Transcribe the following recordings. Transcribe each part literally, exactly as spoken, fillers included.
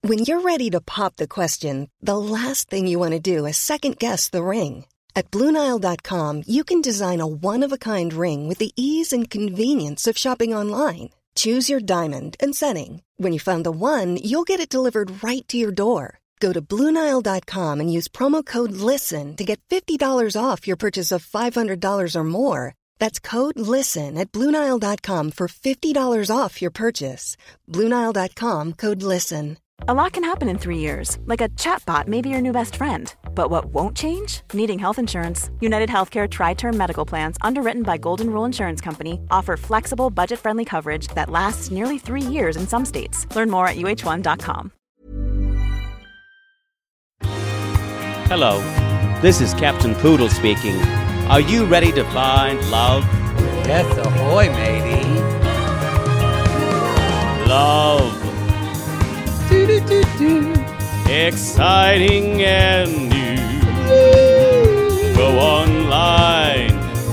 When you're ready to pop the question, the last thing you want to do is second-guess the ring. At Blue Nile dot com, you can design a one-of-a-kind ring with the ease and convenience of shopping online. Choose your diamond and setting. When you find the one, you'll get it delivered right to your door. Go to Blue Nile dot com and use promo code LISTEN to get fifty dollars off your purchase of five hundred dollars or more. That's code LISTEN at Blue Nile dot com for fifty dollars off your purchase. Blue Nile dot com, code LISTEN. A lot can happen in three years, like a chatbot may be your new best friend. But what won't change? Needing health insurance. United Healthcare Tri-Term Medical Plans, underwritten by Golden Rule Insurance Company, offer flexible, budget-friendly coverage that lasts nearly three years in some states. Learn more at U H one dot com. Hello, this is Captain Poodle speaking. Are you ready to find love? Yes, ahoy, matey. Love. Do-do-do-do. Exciting and new. Go online.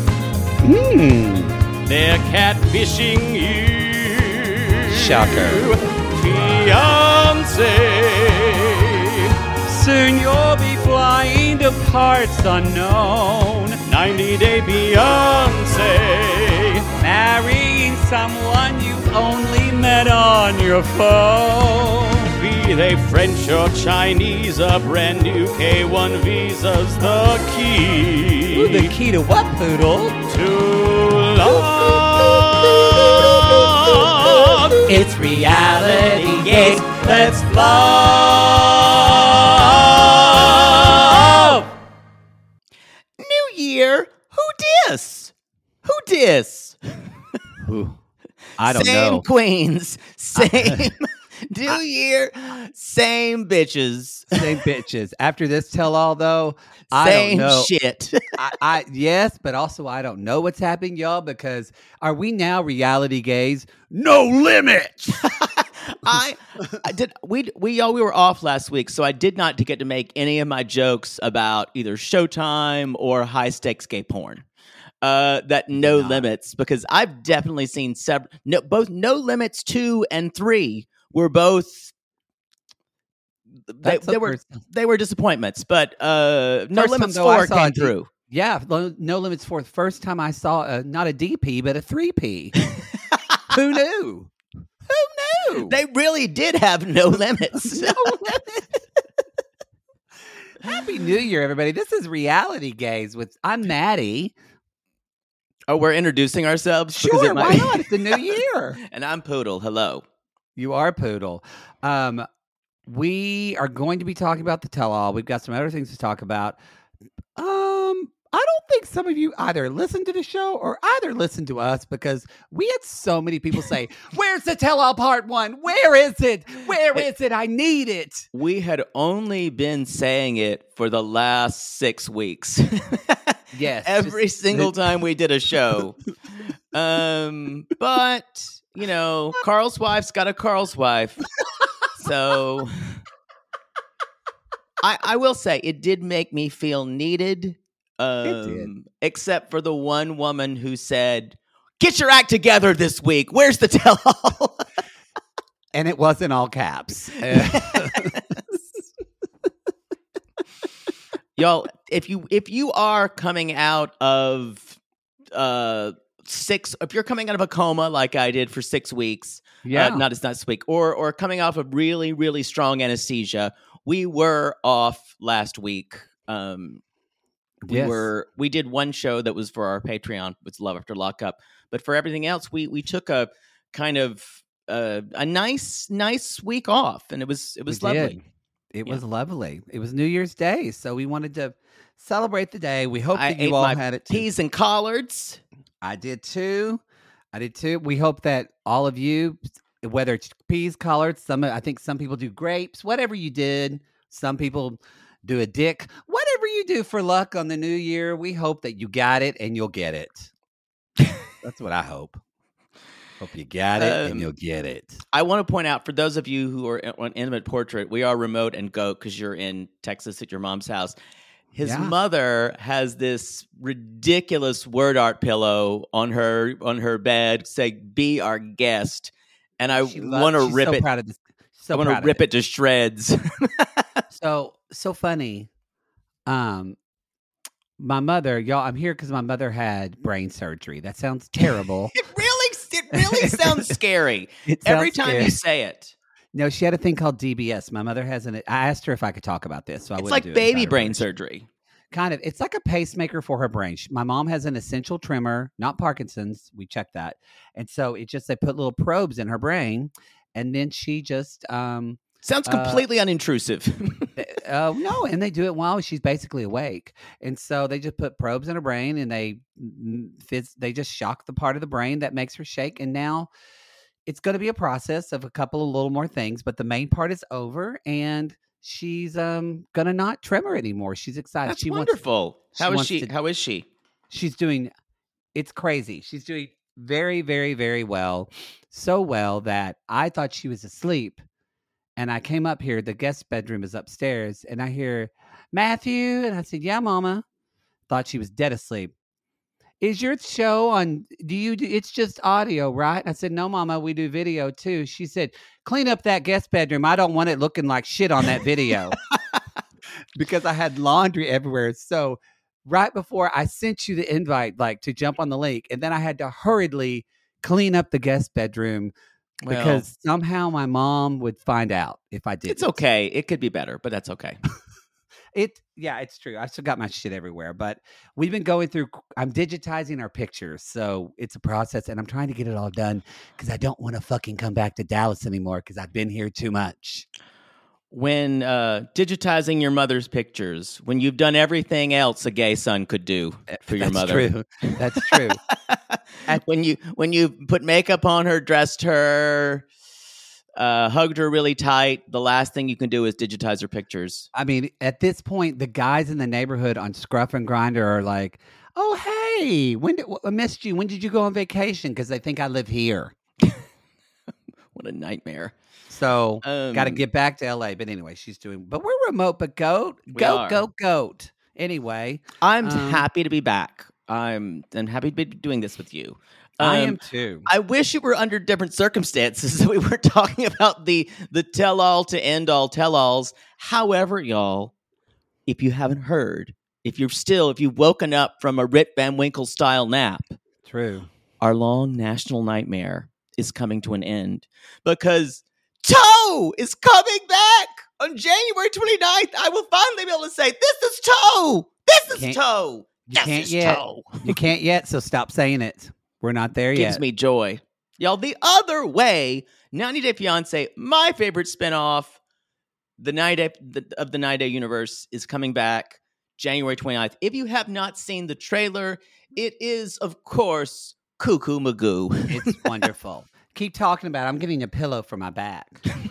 Hmm. They're catfishing you. Shocker. Fiancé. Soon you'll be flying to parts unknown. ninety Day Fiancé. Marrying someone you only met on your phone. Be they French or Chinese, a brand new K one visa's the key. Ooh, the key to what, Poodle? To love. It's reality gaze. Let's love. New Year. Who dis? Who dis? Ooh, I don't same know. Same queens. Same New Year. Same bitches. Same bitches. After this tell-all, though, I Same don't know. shit. I, I yes, but also I don't know what's happening, y'all, because are we now reality gays? No limits. I, I did. We we y'all we were off last week, so I did not get to make any of my jokes about either Showtime or high stakes gay porn. Uh, that No Limits, because I've definitely seen several. No, both No Limits two and three were both. They, they were they were disappointments, but uh, No First Limits time, though, I four saw came a D- through. Yeah, Lo- No Limits for the first time I saw uh, not a D P but a three P. Who knew? Who knew? They really did have no limits. No limits. Happy New Year, everybody! This is Reality Gays with I'm Maddie. Oh, we're introducing ourselves? Sure, Because it why might- not? It's the new year. And I'm Poodle. Hello. You are Poodle. Um, we are going to be talking about the tell-all. We've got some other things to talk about. Um, I don't think some of you either listen to the show or either listen to us, because we had so many people say, "Where's the tell-all part one? Where is it? Where is it? I need it." We had only been saying it for the last six weeks. Yes, Every just- single time we did a show. Um, but, you know, Carl's wife's got a Carl's wife. So I, I will say it did make me feel needed. Um, It did. Except for the one woman who said, "Get your act together this week. Where's the tell-all?" And it wasn't all caps. Y'all, if you if you are coming out of uh six, if you're coming out of a coma like I did for six weeks, Yeah. uh, not as not this week, or or coming off of really really strong anesthesia, we were off last week. Um, we Yes. were we did one show that was for our Patreon, it's Love After Lockup, but for everything else, we we took a kind of uh, a nice nice week off, and it was it was We lovely. did. It Yeah. was lovely. It was New Year's Day, so we wanted to celebrate the day. We hope I that ate you all my had it too. peas and collards. I did too. I did too. We hope that all of you, whether it's peas, collards, some I think some people do grapes, whatever you did. Some people do a dick. Whatever you do for luck on the new year, we hope that you got it and you'll get it. That's what I hope. Hope you got it Um, and you'll get it. I want to point out, for those of you who are on Intimate Portrait, we are remote and go because you're in Texas at your mom's house. His Yeah. mother has this ridiculous word art pillow on her on her bed saying, "Be our guest," and I She loves- want to she's rip so it. Proud of this. so I want proud to rip of it. to shreds. So so funny. Um, my mother, y'all. I'm here because my mother had brain surgery. That sounds terrible. It really, it really sounds scary. It Every sounds time scary. you say it. No, she had a thing called D B S. My mother has an. I asked her if I could talk about this, so I It's wouldn't like do it baby without her brain permission. surgery. Kind of. It's like a pacemaker for her brain. She, my mom has an essential tremor, not Parkinson's. We checked that, and so it just they put little probes in her brain, and then she just um Sounds Uh, completely unintrusive. uh, no, and they do it while she's basically awake, and so they just put probes in her brain, and they mm, phys- they just shock the part of the brain that makes her shake, and now it's going to be a process of a couple of little more things, but the main part is over, and she's um gonna not tremor anymore. She's excited. That's she wonderful. Wants, she How is wants she? to- How is she? she's doing. It's crazy. She's doing very, very, very well. So well that I thought she was asleep. And I came up here. The guest bedroom is upstairs. And I hear, Matthew. And I said, yeah, mama. Thought she was dead asleep. Is your show on, do you do, it's just audio, right? I said, no, mama, we do video too. She said, clean up that guest bedroom. I don't want it looking like shit on that video. Because I had laundry everywhere. So right before I sent you the invite, like to jump on the link, and then I had to hurriedly clean up the guest bedroom Well, because somehow my mom would find out if I did. it's okay. It could be better, but that's okay. It, yeah, it's true. I still got my shit everywhere, but we've been going through. I'm digitizing our pictures, so it's a process, and I'm trying to get it all done because I don't want to fucking come back to Dallas anymore because I've been here too much. When uh, digitizing your mother's pictures, when you've done everything else a gay son could do for your That's mother. True. That's true. when you when you put makeup on her, dressed her, uh, hugged her really tight, the last thing you can do is digitize her pictures. I mean, at this point, the guys in the neighborhood on Scruff and Grindr are like, "Oh, hey, when did I missed you? When did you go on vacation?" Because they think I live here. What a nightmare. So Um, got to get back to L A. But anyway, she's doing. But we're remote. But goat, We goat, are. goat, goat. Anyway, I'm Um, happy to be back. I'm I'm happy to be doing this with you. I Um, am too. I wish it were under different circumstances that we were talking about the the tell all to end all tell alls. However, y'all, if you haven't heard, if you're still, if you've woken up from a Rip Van Winkle style nap, True. our long national nightmare is coming to an end because Toe is coming back on January twenty-ninth. I will finally be able to say, this is Toe. This is Can't- Toe. you This can't is yet. Toe. You can't yet. So stop saying it. We're not there Gives yet. me joy. Y'all, the other way, ninety Day Fiancé, my favorite spinoff, the ninety Day the, of the ninety Day universe is coming back January twenty-ninth. If you have not seen the trailer, it is, of course, Cuckoo Magoo. It's wonderful. Keep talking about it. I'm getting a pillow for my back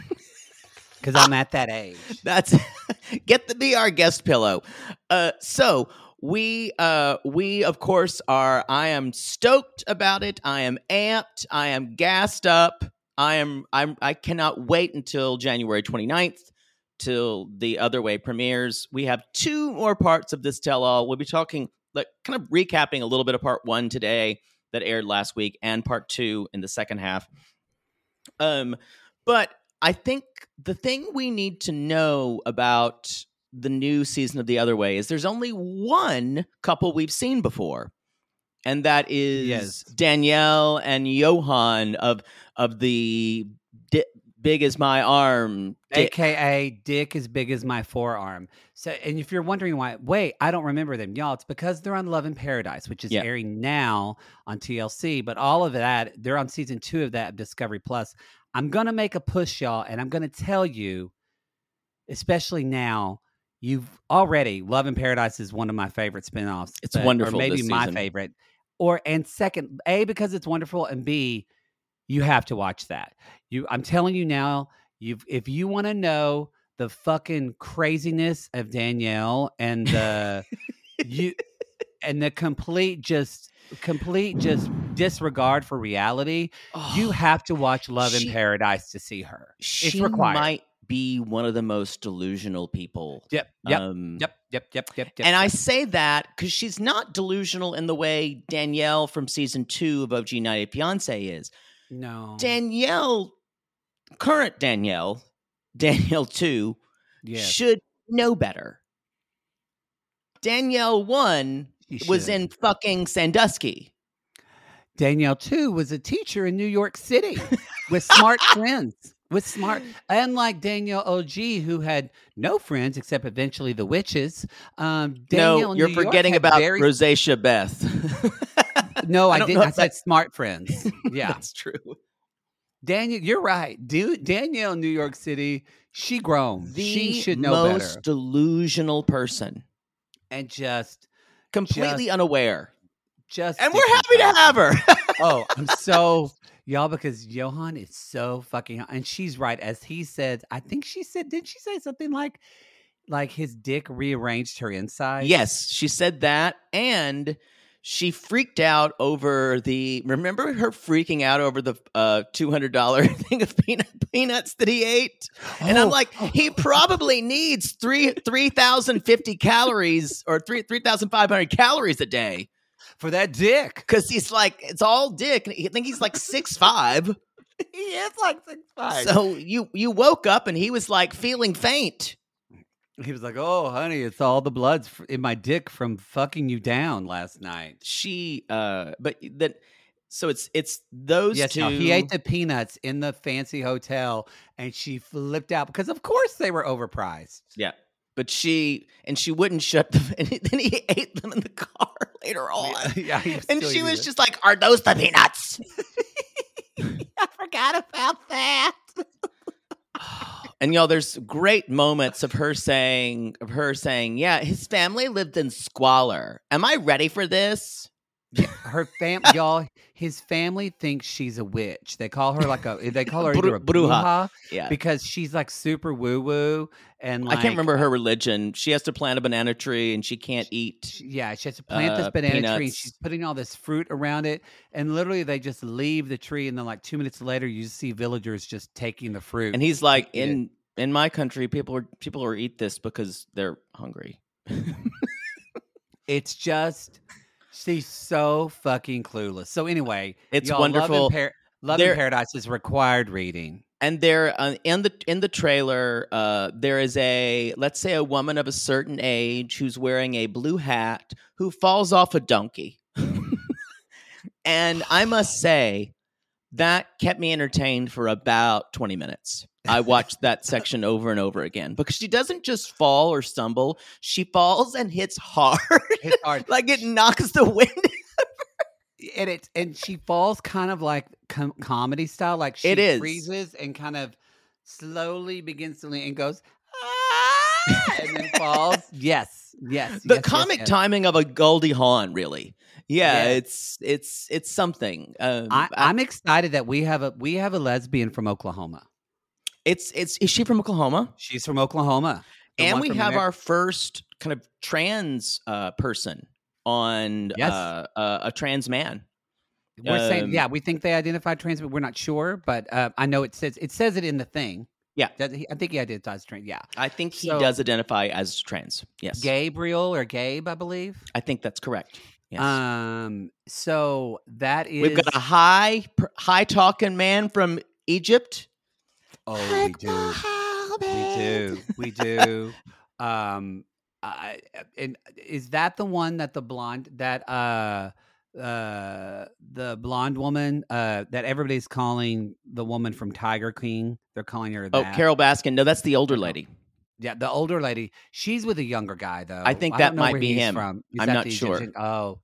because I'm at that age. That's get the be our guest pillow. Uh, so we uh, we of course are. I am stoked about it. I am amped. I am gassed up. I am. I'm. I cannot wait until January twenty-ninth till the Other Way premieres. We have two more parts of this tell all. We'll be talking, like, kind of recapping a little bit of part one today that aired last week, and part two in the second half. Um, but I think the thing we need to know about the new season of The Other Way is there's only one couple we've seen before, and that is Yes. Danielle and Johan of of the Di- Big as My Arm. A Dick. K A dick as big as my forearm. So, and if you're wondering why, wait, I don't remember them, y'all. It's because they're on Love in Paradise, which is Yeah. airing now on T L C. But all of that, they're on season two of that of Discovery Plus. I'm gonna make a push, y'all, and I'm gonna tell you, especially now, you've already Love in Paradise is one of my favorite spinoffs. It's but- wonderful or maybe this my season. favorite. Or and second, A, because it's wonderful, and B, you have to watch that. You, I'm telling you now. You've, if you want to know the fucking craziness of Danielle and the you and the complete just complete just disregard for reality, you Oh, have to watch Love she- in Paradise to see her. she required. might be one of the most delusional people. Yep, yep, Um, yep, yep, yep, yep, yep. And I yep. say that because she's not delusional in the way Danielle from season two of O G ninety Day Fiancé is. no Danielle, current Danielle, Danielle two Yes. should know better. Danielle one She was should. in fucking Sandusky. Danielle too was a teacher in New York City with smart friends. With smart, unlike Danielle O G, who had no friends except eventually the witches. Um, Danielle No, in you're New York forgetting had about very- Rosacea Beth. No, I, don't didn't. know I if said that- smart friends. Yeah, That's true. Daniel, you're right. Dude, Danielle in New York City, she grown. The she should know most better. delusional person. And just, Completely Just- unaware. just. And we're stick happy to with have her. her. Oh, I'm so y'all because Johan is so fucking, and she's right. As he said, I think she said, didn't she say something like, like his dick rearranged her inside? Yes, she said that. And she freaked out over the, remember her freaking out over the uh, two hundred dollars thing of peanut, peanuts that he ate? And I'm Oh. like, he probably needs three three thousand fifty calories or three 3,500 calories a day. For that dick. Because he's like, it's all dick. And I think he's like six five. He is like six five. So you you woke up and he was like feeling faint. He was like, "Oh, honey, it's all the bloods f- in my dick from fucking you down last night." She uh but that so it's it's those Yes, two. no, he ate the peanuts in the fancy hotel, and she flipped out because, of course, they were overpriced. Yeah. But she and she wouldn't shut the and then he ate them in the car later on. Yeah, he And still she used was it. just like, "Are those the peanuts?" I forgot about that. And y'all, there's great moments of her saying, of her saying, "Yeah, his family lived in squalor. Am I ready for this?" Her fam, y'all, his family thinks she's a witch. They call her like a. They call her Bru- either a bruja. bruja Yeah. because she's like super woo woo and like, I can't remember her religion. She has to plant a banana tree and she can't eat. She- Yeah, she has to plant this uh, banana tree and peanuts. she's putting all this fruit around it. And literally, they just leave the tree. And then, like, two minutes later, you just see villagers just taking the fruit. And he's like, Eat it. in in my country, people are people are eat this because they're hungry. It's just, she's so fucking clueless. So, anyway, It's y'all, wonderful. Love in, Par- Love There- in Paradise is required reading. And there, uh, in the in the trailer, uh, there is a let's say a woman of a certain age who's wearing a blue hat who falls off a donkey, and I must say that kept me entertained for about twenty minutes. I watched that section over and over again because she doesn't just fall or stumble; she falls and hits hard, It's hard. like it knocks the wind. And it's and she falls kind of like com- comedy style, like she It is. freezes and kind of slowly begins to lean and goes, ah, and then falls. Yes, yes. The yes, comic yes, yes. timing of a Goldie Hawn, really. Yeah, Yeah. it's it's it's something. Um, I, I- I'm excited that we have a we have a lesbian from Oklahoma. it's it's is she from Oklahoma? She's from Oklahoma, The And one we from have Amer- our first kind of trans uh, person on Yes. uh, uh, a trans man. We're saying, um, yeah, we think they identified trans, but we're not sure. But uh, I know it says it says it in the thing. Yeah. Does he, I think he identifies trans. Yeah, I think he So- does identify as trans. Yes, Gabriel or Gabe, I believe. I think that's correct. Yes. Um, so that is We've got a high high talking man from Egypt. Oh, we do. We do. We do. um, I, and is that the one that the blonde that uh uh the blonde woman uh that everybody's calling the woman from Tiger King? They're calling her Oh, that. Carol Baskin. No, that's the older lady. Yeah, the older lady. She's with a younger guy though. I think don't that know might where be he's him. From. Is I'm that not the sure. Egyptian- Oh,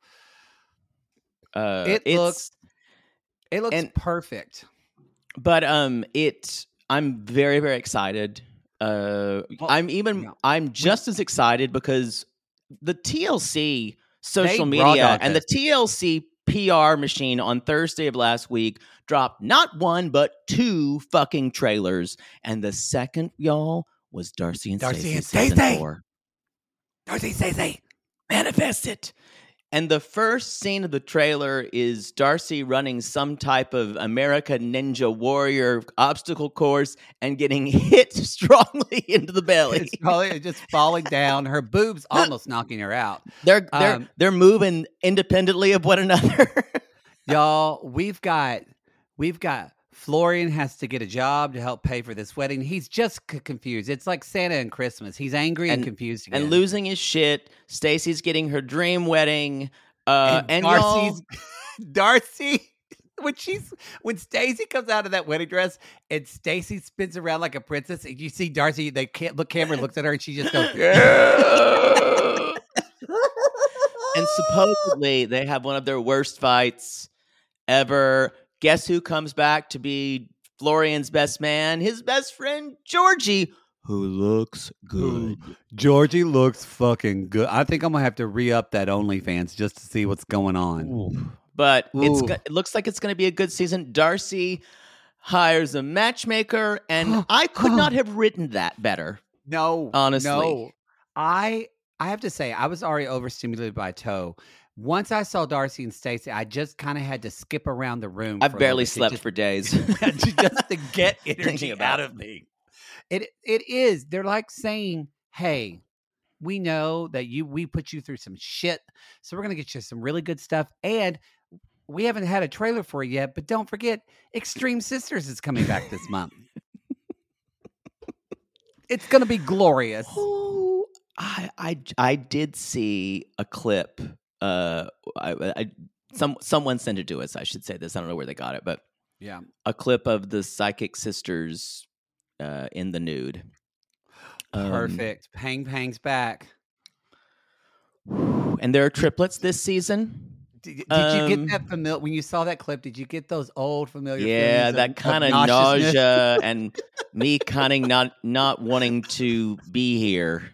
Uh, It it's- looks- it looks And- perfect. but um it I'm very very excited. uh Well, I'm even yeah. I'm just as excited because the T L C social They raw media dogged and the us. T L C P R machine on Thursday of last week dropped not one but two fucking trailers, and the second, y'all, was Darcy and Darcy Stacey and season Stacey. four. Darcy, say, say. Manifest it. And the first scene of the trailer is Darcy running some type of American Ninja Warrior obstacle course and getting hit strongly into the belly. It's probably just falling down. Her boobs almost knocking her out. They're they're Um, they're moving independently of one another. Y'all, we've got we've got Florian has to get a job to help pay for this wedding. He's just c- confused. It's like Santa and Christmas. He's angry and, And- confused again. And losing his shit. Stacy's getting her dream wedding. Uh, and, and Darcy's y'all, Darcy when she's when Stacy comes out of that wedding dress and Stacy spins around like a princess and you see Darcy, they can't look camera looks at her and she just goes and supposedly they have one of their worst fights ever. Guess who comes back to be Florian's best man? His best friend Georgie, who looks good. Georgie looks fucking good. I think I'm gonna have to re-up that OnlyFans just to see what's going on. But it's Ooh. go- it looks like it's going to be a good season. Darcy hires a matchmaker, and I could not have written that better. No, Honestly. no. I I have to say I was already overstimulated by Toe. Once I saw Darcy and Stacey, I just kind of had to skip around the room. I've for a barely little bit to slept just- for days. just to get Thinking energy about out it. of me. It it is. They're like saying, "Hey, we know that you we put you through some shit, so we're gonna get you some really good stuff." And we haven't had a trailer for it yet, but don't forget, Extreme Sisters is coming back this month. It's gonna be glorious. Oh, I, I, I did see a clip. Uh, I, I, some someone sent it to us. I should say this. I don't know where they got it, but Yeah. a clip of the Psychic Sisters uh, in the nude. Um, Perfect. Pang Pang's back. and there are triplets this season. Did, did you Um, get that familiar when you saw that clip? Did you get those old familiar? Yeah, feelings that of- kind of of nauseousness? nausea and me kind of not not wanting to be here.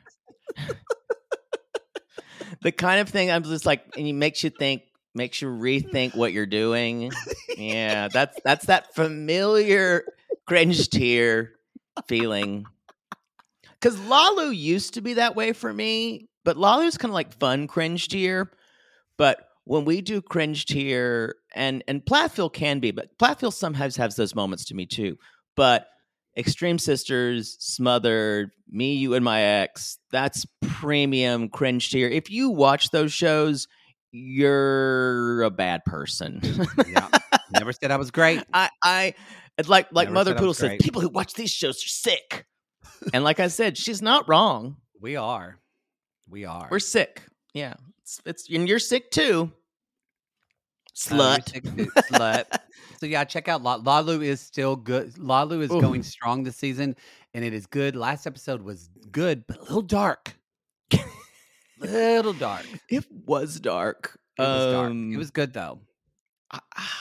The kind of thing I'm just like, and it makes you think, makes you rethink what you're doing. Yeah, that's that's that familiar cringe tear feeling. Because Lalu used to be that way for me, but Lalu's kind of like fun cringe tear. But when we do cringe tear, and and Plathville can be, but Plathville sometimes has those moments to me too. But Extreme Sisters, Smothered, Me, You, and My Ex, that's premium cringe tier. If you watch those shows, you're a bad person. Yeah. Never said I was great. I, I, it's like like Never Mother said I Poodle was says, great. people who watch these shows are sick. And like I said, she's not wrong. We are. We are. We're sick. Yeah, it's, it's and you're sick too. Uh, you're Slut. sick too, slut. So yeah, check out La- Lalu is still good. Lalu is Ooh. going strong this season, and it is good. Last episode was good, but a little dark. little dark. It was dark. It was dark. Um, It was good though. uh,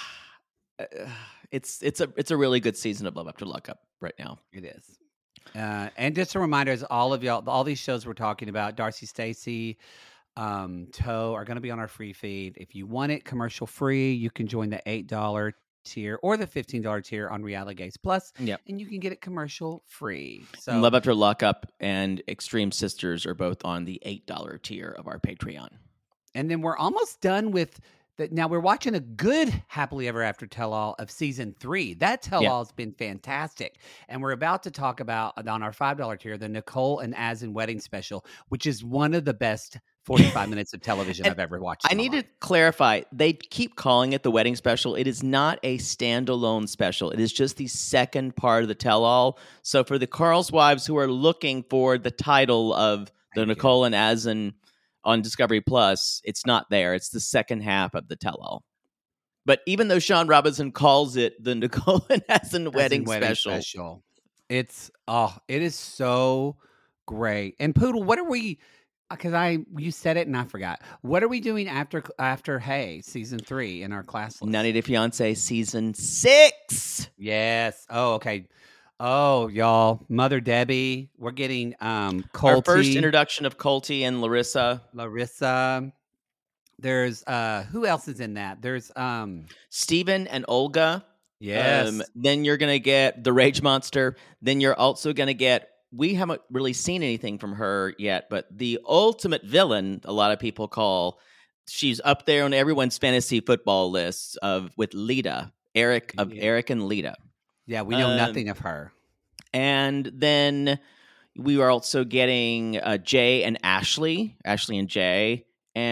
it's it's a it's a really good season of Love After Lockup right now. It is. Uh, and just a reminder, as all of y'all, all these shows we're talking about, Darcy, Stacy, um, Toe, are going to be on our free feed. If you want it commercial free, you can join the eight dollar tier or the fifteen dollar tier on Reality Gaze Plus, Yep. and you can get it commercial free. So And Love After Lockup and Extreme Sisters are both on the eight dollar tier of our Patreon. And then we're almost done with that. Now we're watching a good Happily Ever After tell all of season three. That tell all has been fantastic. And we're about to talk about on our five dollar tier, the Nicole and Asin wedding special, which is one of the best forty-five minutes of television And I've ever watched. I in my need to life. clarify. They keep calling it the wedding special. It is not a standalone special. It is just the second part of the tell-all. So for the Carl's wives who are looking for the title of the Thank you. Nicole and Asin on Discovery Plus, it's not there. It's the second half of the tell-all. But even though Sean Robinson calls it the Nicole and Asin Asin wedding, special, It's oh, it is so great. And Poodle, what are we? Because I you said it and I forgot. What are we doing after after Hey season three in our class list? ninety Day Fiancé season six. Yes. Oh, okay. Oh, y'all, Mother Debbie. We're getting um Our Colty, first introduction of Colty and Larissa. Larissa. There's uh who else is in that? There's um Steven and Olga. yes. Um, then you're going to get the Rage Monster. Then you're also going to get, we haven't really seen anything from her yet, but the ultimate villain, a lot of people call, she's up there on everyone's fantasy football lists of with Lita, Eric, of Yeah. Eric and Lita. yeah, we know um, nothing of her. And then we are also getting uh, Jay and Ashley, Ashley and Jay,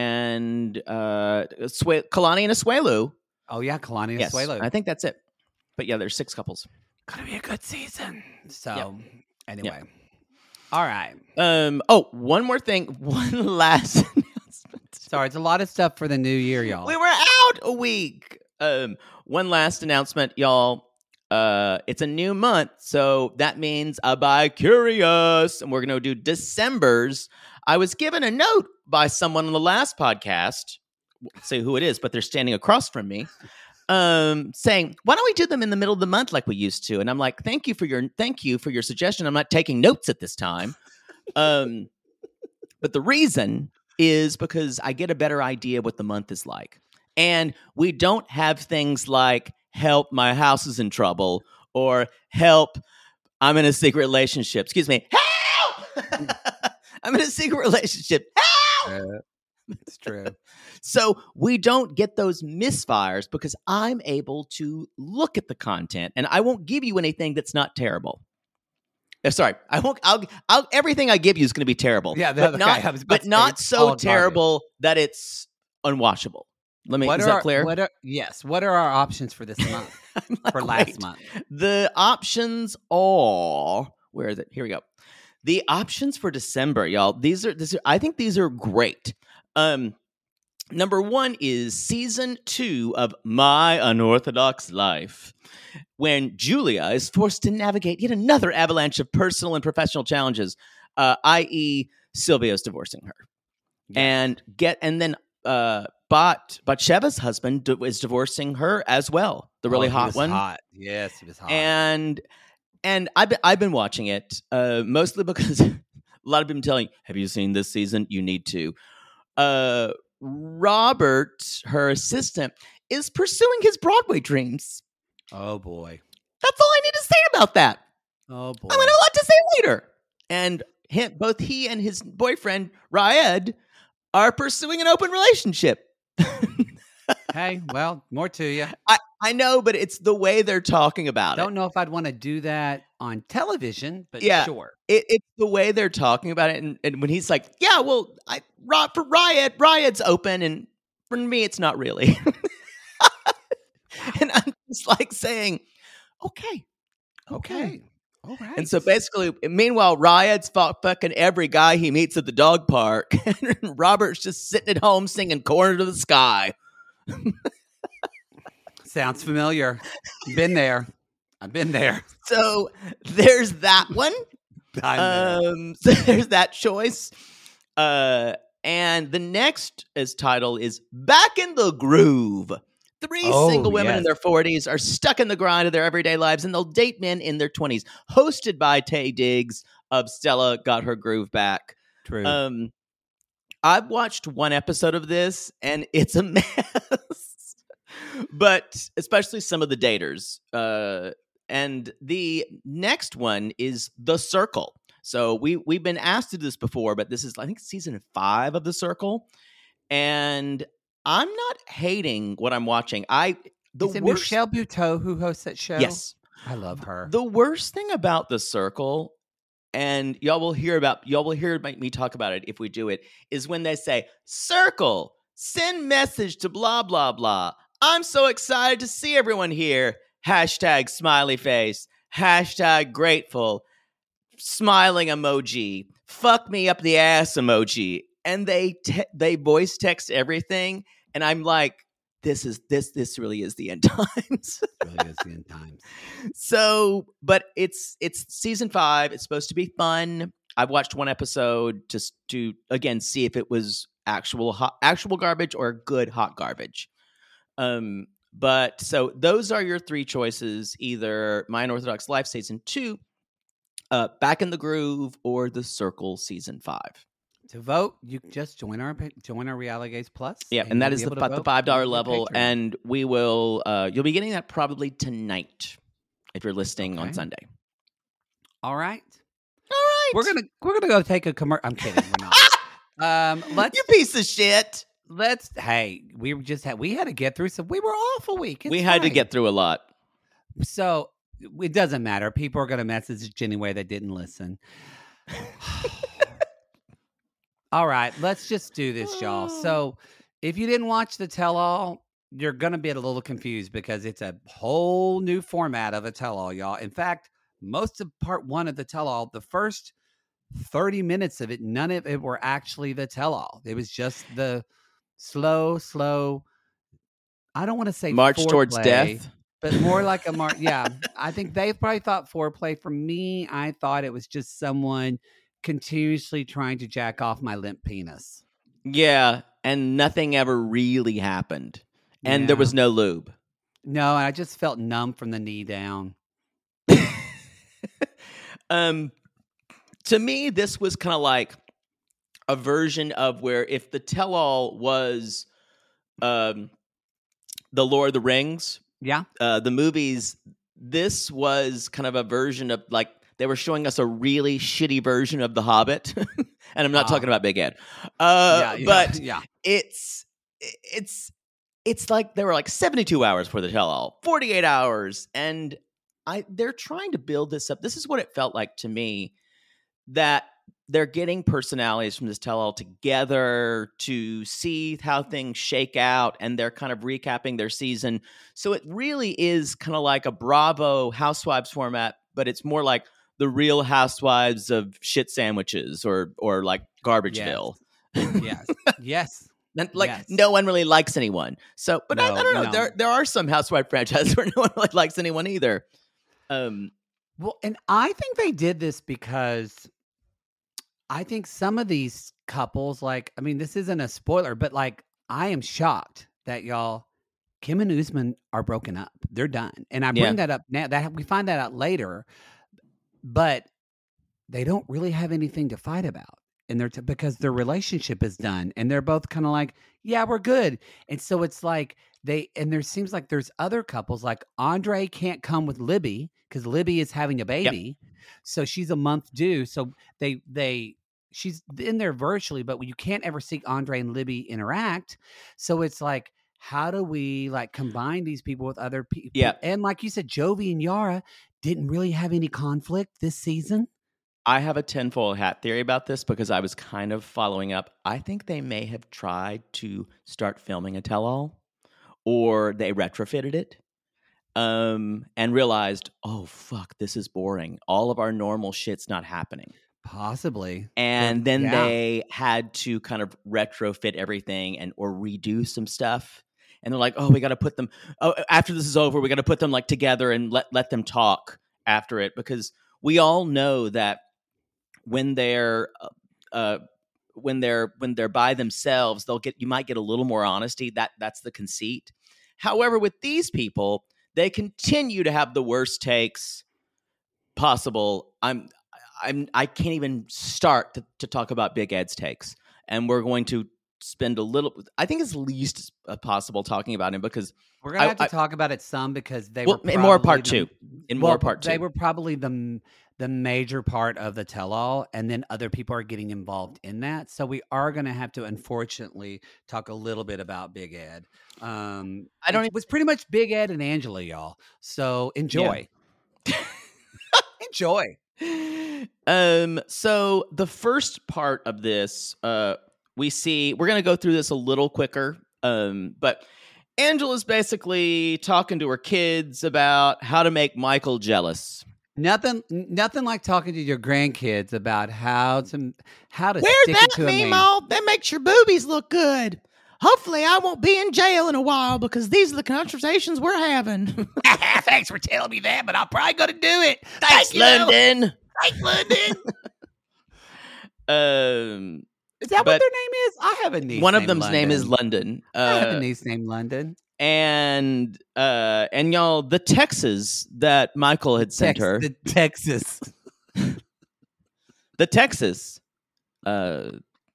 and uh, Swe- Kalani and Asuelu. Oh yeah, Kalani Yes, Asuelu. I think that's it. but yeah, there's six couples. Gonna be a good season. So Yep. anyway, all right. Um. Oh, one more thing. One last announcement. Sorry, it's a lot of stuff for the new year, y'all. We were out a week. Um. One last announcement, y'all. Uh, it's a new month, so that means a bi-curious, and we're going to do December's. I was given a note by someone on the last podcast, won't say who it is, but they're standing across from me, um, saying, "Why don't we do them in the middle of the month like we used to?" And I'm like, "Thank you for your thank you for your suggestion. I'm not taking notes at this time." Um, but the reason is because I get a better idea what the month is like, and we don't have things like "Help, my house is in trouble," or "Help, I'm in a secret relationship." Excuse me. Help! I'm in a secret relationship. Help! Uh, it's true. So we don't get those misfires because I'm able to look at the content, and I won't give you anything that's not terrible. Uh, sorry, I won't. I'll. I'll. Everything I give you is going to be terrible. Yeah, but okay, not. I was about But to say not it's so all garbage. terrible that it's unwatchable. Let me. What is are that our- clear? What are, yes. What are our options for this month? I'm like, for last wait. month? The options are, where is it? Here we go. The options for December, y'all. These are, this are I think these are great. Um, number one is season two of My Unorthodox Life, when Julia is forced to navigate yet another avalanche of personal and professional challenges, uh, that is, Silvio's divorcing her, Yes. and get and then uh, Bat Batsheva's husband d- is divorcing her as well. The really Oh, he hot was one. Hot. Yes, he was hot. And and I've been, I've been watching it uh, mostly because a lot of people telling, "Have you seen this season? You need to." Uh, Robert, her assistant, is pursuing his Broadway dreams. oh boy. That's all I need to say about that. Oh boy. I'm gonna have a lot to say later. And him, both he and his boyfriend Raed are pursuing an open relationship. Hey, well, more to you. I, I know, but it's the way they're talking about it. Don't know if I'd want to do that on television, but Yeah. sure. It, it's the way they're talking about it, and, and when he's like, "Yeah, well, I Ra- for Riot, Riot's open, and for me, it's not really." And I'm just like saying, "Okay, okay." Okay. All right. And so basically, meanwhile, Riot's fuck- fucking every guy he meets at the dog park, and Robert's just sitting at home singing "Corner to the Sky." Sounds familiar. Been there. I've been there. So there's that one. I'm there. Um, so there's that choice. Uh, and the next is title is Back in the Groove. Three Oh, single women in yes. their forties are stuck in the grind of their everyday lives, and they'll date men in their twenties. Hosted by Taye Diggs of Stella Got Her Groove Back. True. Um, I've watched one episode of this, and it's a mess. But especially some of the daters. Uh, and the next one is The Circle. So we we've been asked to do this before, but this is I think season five of The Circle, and I'm not hating what I'm watching. I the Is it worst, Michelle Buteau who hosts that show? yes, I love her. the worst thing about The Circle, and y'all will hear about y'all will hear about me talk about it if we do it, is when they say circle, send message to blah blah blah. I'm so excited to see everyone here. Hashtag smiley face. Hashtag grateful. Smiling emoji. Fuck me up the ass emoji. And they te- they voice text everything, and I'm like, this is this this really is the end times. really is the end times. So, but it's it's season five. It's supposed to be fun. I've watched one episode just to again see if it was actual hot, actual garbage or good hot garbage. Um, but so those are your three choices: either My Unorthodox Life season two, uh, Back in the Groove, or The Circle season five. To vote, you can just join our pa- join our Reality Gaze Plus. Yeah, and that you'll is be the, able to about the vote five dollar on your level, Patreon. and we will. Uh, you'll be getting that probably tonight if you're listening on Okay. Sunday. all right, All right, we're gonna we're gonna go take a commercial. I'm kidding. We're not. um, let's you piece of shit. let's. Hey, we were just had we had to get through some. We were off a week. It's we had to fine. get through a lot. So it doesn't matter. People are gonna message anyway that didn't listen. All right, let's just do this, y'all. So if you didn't watch the tell all, you're going to be a little confused because it's a whole new format of a tell-all, y'all. In fact, most of part one of the tell-all, the first thirty minutes of it, none of it were actually the tell-all. It was just the slow, slow, I don't want to say March foreplay, towards death. but more like a mark. Yeah, I think they probably thought foreplay. For me, I thought it was just someone continuously trying to jack off my limp penis. Yeah, and nothing ever really happened. And Yeah. there was no lube. No, I just felt numb from the knee down. um, to me, this was kind of like a version of where if the tell-all was um, the Lord of the Rings, Yeah. uh, the movies, this was kind of a version of like they were showing us a really shitty version of The Hobbit. And I'm not Uh, talking about Big Ed. Uh, yeah, yeah, but yeah. it's it's it's like there were like seventy-two hours for the tell-all, forty-eight hours, and I they're trying to build this up. This is what it felt like to me, that they're getting personalities from this tell-all together to see how things shake out, and they're kind of recapping their season. So it really is kind of like a Bravo Housewives format, but it's more like the Real Housewives of shit sandwiches or or like Garbageville. Yes. Yes. And, like Yes. no one really likes anyone. So, but I, No, I don't know. no. There there are some housewife franchises where no one really likes anyone either. Um, Well, and I think they did this because I think some of these couples, like, I mean, this isn't a spoiler, but like, I am shocked that y'all, Kim and Usman are broken up. They're done. And I bring Yeah. that up now that we find that out later, but they don't really have anything to fight about. And they're t- because their relationship is done and they're both kind of like, yeah, we're good. And so it's like they, and there seems like there's other couples like Andre can't come with Libby because Libby is having a baby. So she's a month due. So they, they, she's in there virtually, but you can't ever see Andre and Libby interact. So it's like, how do we like combine these people with other people? Yeah. And like you said, Jovi and Yara didn't really have any conflict this season. I have a tinfoil hat theory about this because I was kind of following up. I think they may have tried to start filming a tell-all, or they retrofitted it um, and realized, oh, fuck, this is boring. All of our normal shit's not happening. Possibly. And then Yeah. they had to kind of retrofit everything and or redo some stuff. And they're like, oh, we got to put them, oh, after this is over, we got to put them like together and let, let them talk after it, because we all know that when they're uh, when they're when they're by themselves, they'll get you might get a little more honesty. That that's the conceit. However, with these people, they continue to have the worst takes possible. I'm I'm I can't even start to, to talk about Big Ed's takes, and we're going to spend a little. I think it's least as possible talking about him because We're gonna I- have to I- talk about it some because they well, were in more probably part the- two. In well, more part They two. were probably the the major part of the tell-all, and then other people are getting involved in that. So we are going to have to, unfortunately, talk a little bit about Big Ed. Um, I don't It was pretty much Big Ed and Angela, y'all. So enjoy, enjoy. Um, so the first part of this, uh, we see we're gonna go through this a little quicker. Um, but Angela's basically talking to her kids about how to make Michael jealous. Nothing, nothing like talking to your grandkids about how to how to Where's stick that it to a man. Mimo? That makes your boobies look good. Hopefully, I won't be in jail in a while because these are the conversations we're having. Thanks for telling me that, but I'm probably going to do it. Thanks, London. Thanks, London. Um, Is that But- what their name is? I have a niece. one of named them's name is London. London. I have a Uh, niece named London. and uh, and y'all, the Texas that Michael had sent Tex- her, the Texas. the Texas. Uh,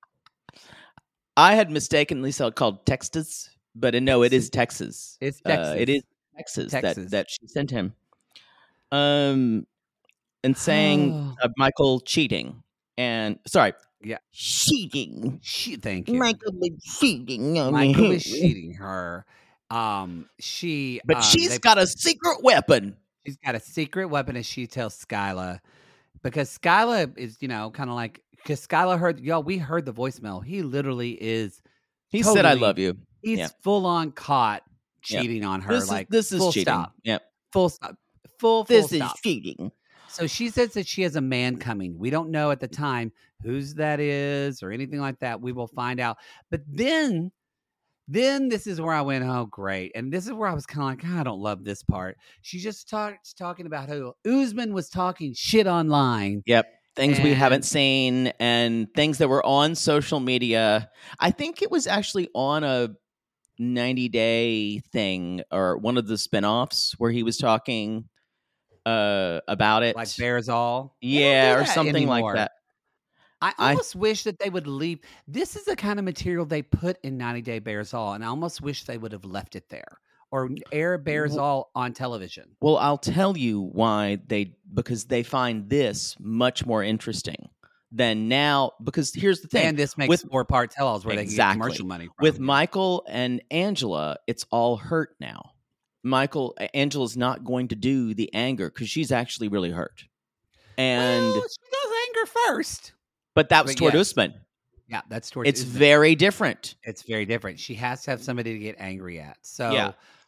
I had mistakenly saw it called Texas, but uh, no, it is Texas. It's Uh, Texas. it is Texas, Texas. that that she sent him. Um, and saying Oh. of Michael cheating and sorry, Yeah. Cheating. She, thank you. Michael was cheating on Michael me. is cheating her. Um, she, but um, she's they- got a secret weapon. she's got a secret weapon, as she tells Skyla, because Skyla is, you know, kind of like because Skyla heard y'all. We heard the voicemail. He literally is. He said, "I Totally. love you." He's Yeah. full on caught cheating on her. This like is this is full cheating. stop. Yep. Full stop. Full, full This stop. is cheating. So she says that she has a man coming. We don't know at the time whose that is or anything like that. We will find out. But then, then this is where I went, oh, great. And this is where I was kind of like, I don't love this part. She just starts talking about how Usman was talking shit online. Yep. Things we haven't And- seen and things that were on social media. I think it was actually on a ninety day thing or one of the spinoffs where he was talking uh, about it. Like Bears All. They don't Yeah, do or that something anymore. like that. I I- almost wish that they would leave. This is the kind of material they put in ninety Day Bears All, and I almost wish they would have left it there or air Bears Well- All on television. Well, I'll tell you why they because they find this much more interesting than now. Because here's the thing: And this makes with- four part tell-alls where they Exactly. can get commercial money from. with yeah. Michael and Angela, it's all hurt now. Michael, Angela's not going to do the anger because she's actually really hurt, and Well, she does anger first. but that was but toward yes. Usman. Yeah, that's towards. It's Usman. very different, It's very different. She has to have somebody to get angry at. So Yeah.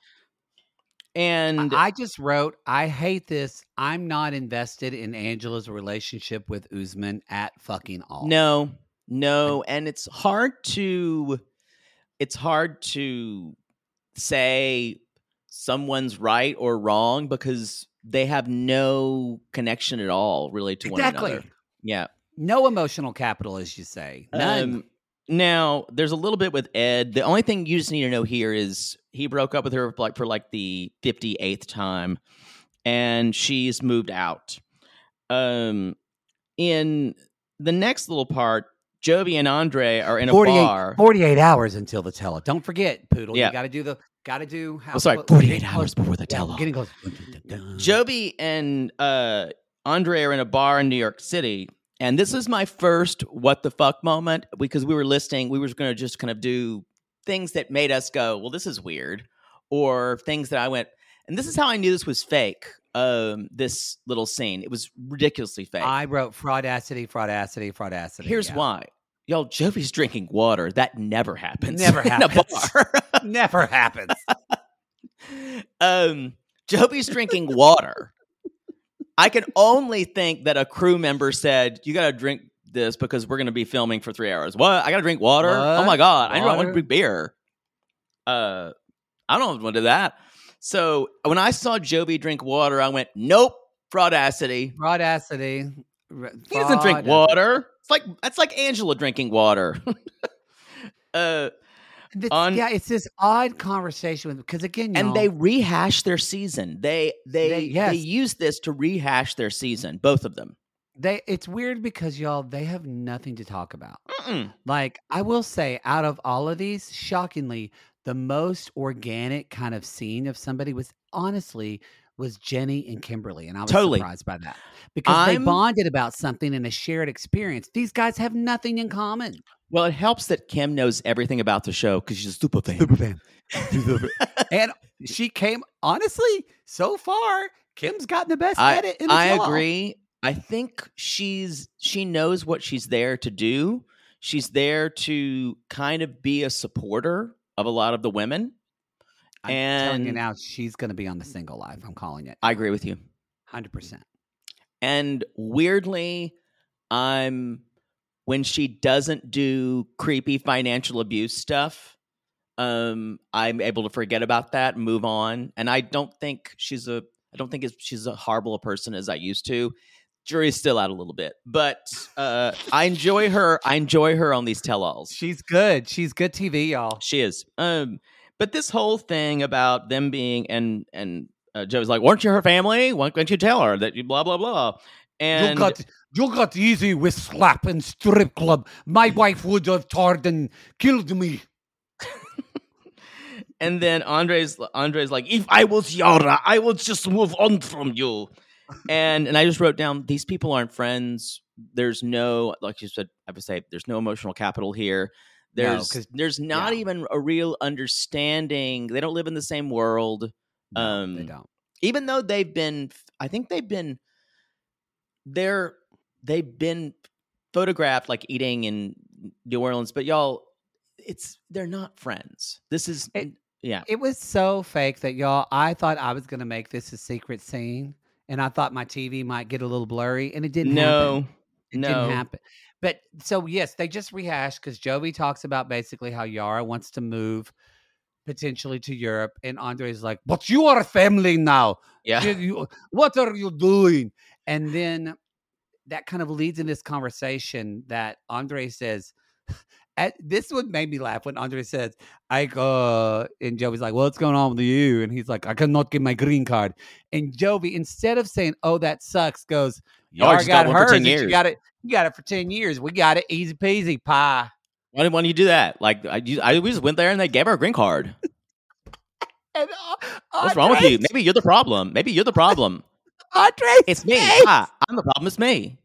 and I just wrote, I hate this. I'm not invested in Angela's relationship with Usman at fucking all. No, no, and it's hard to it's hard to say someone's right or wrong because they have no connection at all really to Exactly. one another. Yeah. No emotional capital, as you say. None. Um, now there's a little bit with Ed. The only thing you just need to know here is he broke up with her like for like the fifty-eighth time, and she's moved out. Um, in the next little part, Jovi and Andre are in a forty-eight, bar. forty-eight hours until the tell. Don't forget, Poodle. Yeah. You got to do the. Got to do. How, Oh, sorry, what- forty-eight getting hours close. before the Yeah, tell. we're getting close. Jovi and uh, Andre are in a bar in New York City. And this is my first what the fuck moment because we were listening. We were going to just kind of do things that made us go, well, this is weird. Or things that I went, and this is how I knew this was fake, um, this little scene. It was ridiculously fake. I wrote fraudacity, fraudacity, fraudacity. Here's yeah. why. Y'all, Jovi's drinking water. That never happens. Never in a happens. bar. Never happens. um, Jovi's drinking water. I can only think that a crew member said, you got to drink this because we're going to be filming for three hours. What? I got to drink water? What? Oh, my God. I don't want Water? to drink beer. Uh, I don't want to do that. So when I saw Jovi drink water, I went, nope, fraudacity. Fraudacity. He doesn't drink water. It's like That's like Angela drinking water. uh, It's- On- yeah, it's this odd conversation with because again, and y'all, they rehash their season. They they They- they, yes. use this to rehash their season, both of them. they it's weird because y'all they have nothing to talk about. Mm-mm. Like I will say, out of all of these, shockingly, the most organic kind of scene of somebody was honestly was Jenny and Kimberly, and I was Totally. surprised by that because they I'm- bonded about something in a shared experience. These guys have nothing in common. Well, it helps that Kim knows everything about the show because she's a super fan. fan, and she came honestly so far. Kim's gotten the best I, edit. In the I tell-all. agree. I think she's she knows what she's there to do. She's there to kind of be a supporter of a lot of the women. I'm telling you and- now, she's going to be on the Single Life. I'm calling it. I agree with you. Hundred percent. And weirdly, I'm when she doesn't do creepy financial abuse stuff, um, I'm able to forget about that and move on. And I don't think she's a I don't think it's, she's a horrible a person as I used to. Jury's still out a little bit, but uh, I enjoy her. I enjoy her on these tell-alls. She's good. She's good T V, y'all. She is. Um, but this whole thing about them being and and uh, Joe's like, weren't you her family? Why can't you tell her that you blah blah blah? And you got you got easy with slap and strip club. My wife would have tarred and killed me. and then Andre's Andre's like, if I was Yara, I would just move on from you. and and I just wrote down these people aren't friends. There's no, like you said, I would say there's no emotional capital here. There's 'cause- there's not yeah. even a real understanding. They don't live in the same world. No, Um, they don't. Even though they've been, I think they've been, they're they've been photographed like eating in New Orleans, but y'all, it's they're not friends. This is It- Yeah. It was so fake that y'all, I thought I was going to make this a secret scene and I thought my T V might get a little blurry and it didn't No. happen. It no. didn't happen. But so, yes, they just rehashed because Jovi talks about basically how Yara wants to move potentially to Europe. And Andre's like, but you are a family now. Yeah. You- you- what are you doing? And then that kind of leads in this conversation that Andre says, at, this would make me laugh when Andre says, I uh, and Jovi's like, what's going on with you? And he's like, I cannot get my green card. And Jovi, instead of saying, oh, that sucks, goes, Yara Yara just got got one for hers. ten and years. You got it. You got it for ten years. We got it. Easy peasy pie. Why didn't why didn't you do that? Like, I, you, I we just went there and they gave her a green card. And uh, What's wrong with you? Maybe you're the problem. Maybe you're the problem. Andre, It's me. Hi, I'm the problem. It's me.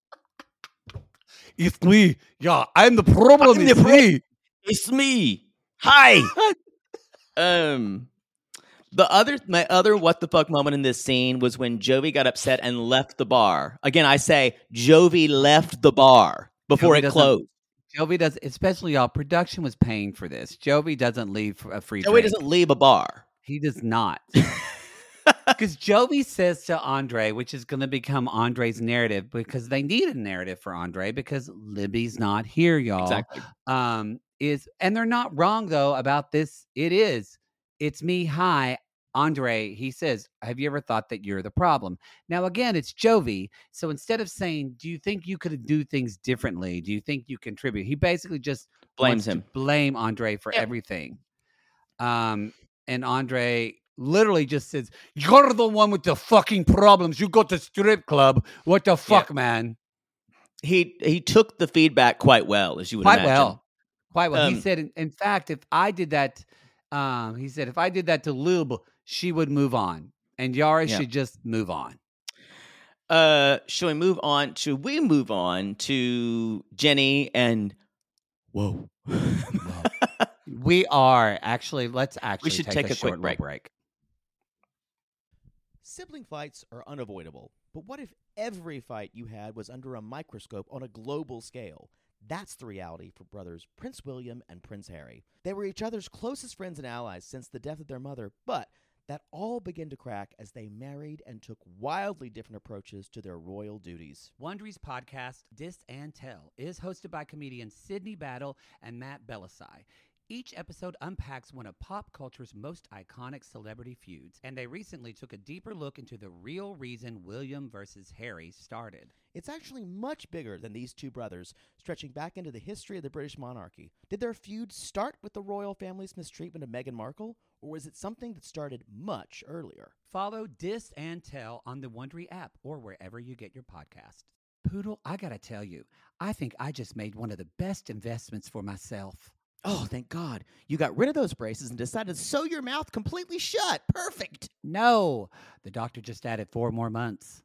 It's me. Yeah, I'm the problem. I'm the It's pro- me. It's me. Hi. um, the other, my other what the fuck moment in this scene was when Jovi got upset and left the bar. Again, I say Jovi left the bar before Jovi it doesn't- closed. Jovi does, especially y'all. Production was paying for this. Jovi doesn't leave for a free. Jovi drink. doesn't leave a bar. He does not. Because Jovi says to Andre, which is going to become Andre's narrative, because they need a narrative for Andre because Libby's not here, y'all. Exactly. Um, is and they're not wrong though about this. It is. It's me. Hi, Andre. He says, "Have you ever thought that you're the problem?" Now again, it's Jovi. So instead of saying, "Do you think you could do things differently? Do you think you contribute?" He basically just Blames wants to him. blame Andre for Yeah. everything. Um, and Andre literally just says, "You're the one with the fucking problems. You go to strip club. What the fuck, man?" He he took the feedback quite well, as you would Quite imagine. well. Quite well. he Um, said, in, in fact, if I did that, um, he said, if I did that to Lub, she would move on. And Yara Yeah. should just move on. Uh, should we move on? Should we move on to Jenny and whoa? We are actually, let's actually should take, take a, a short quick little break. break. Sibling fights are unavoidable, but what if every fight you had was under a microscope on a global scale? That's the reality for brothers Prince William and Prince Harry. They were each other's closest friends and allies since the death of their mother, but that all began to crack as they married and took wildly different approaches to their royal duties. Wondery's podcast, Dis and Tell, is hosted by comedians Sydney Battle and Matt Belisai. Each episode unpacks one of pop culture's most iconic celebrity feuds, and they recently took a deeper look into the real reason William versus Harry started. It's actually much bigger than these two brothers, stretching back into the history of the British monarchy. Did their feud start with the royal family's mistreatment of Meghan Markle, or was it something that started much earlier? Follow Dis and Tell on the Wondery app or wherever you get your podcasts. Poodle, I gotta tell you, I think I just made one of the best investments for myself. Oh, thank God. You got rid of those braces and decided to sew your mouth completely shut. Perfect. No, the doctor just added four more months.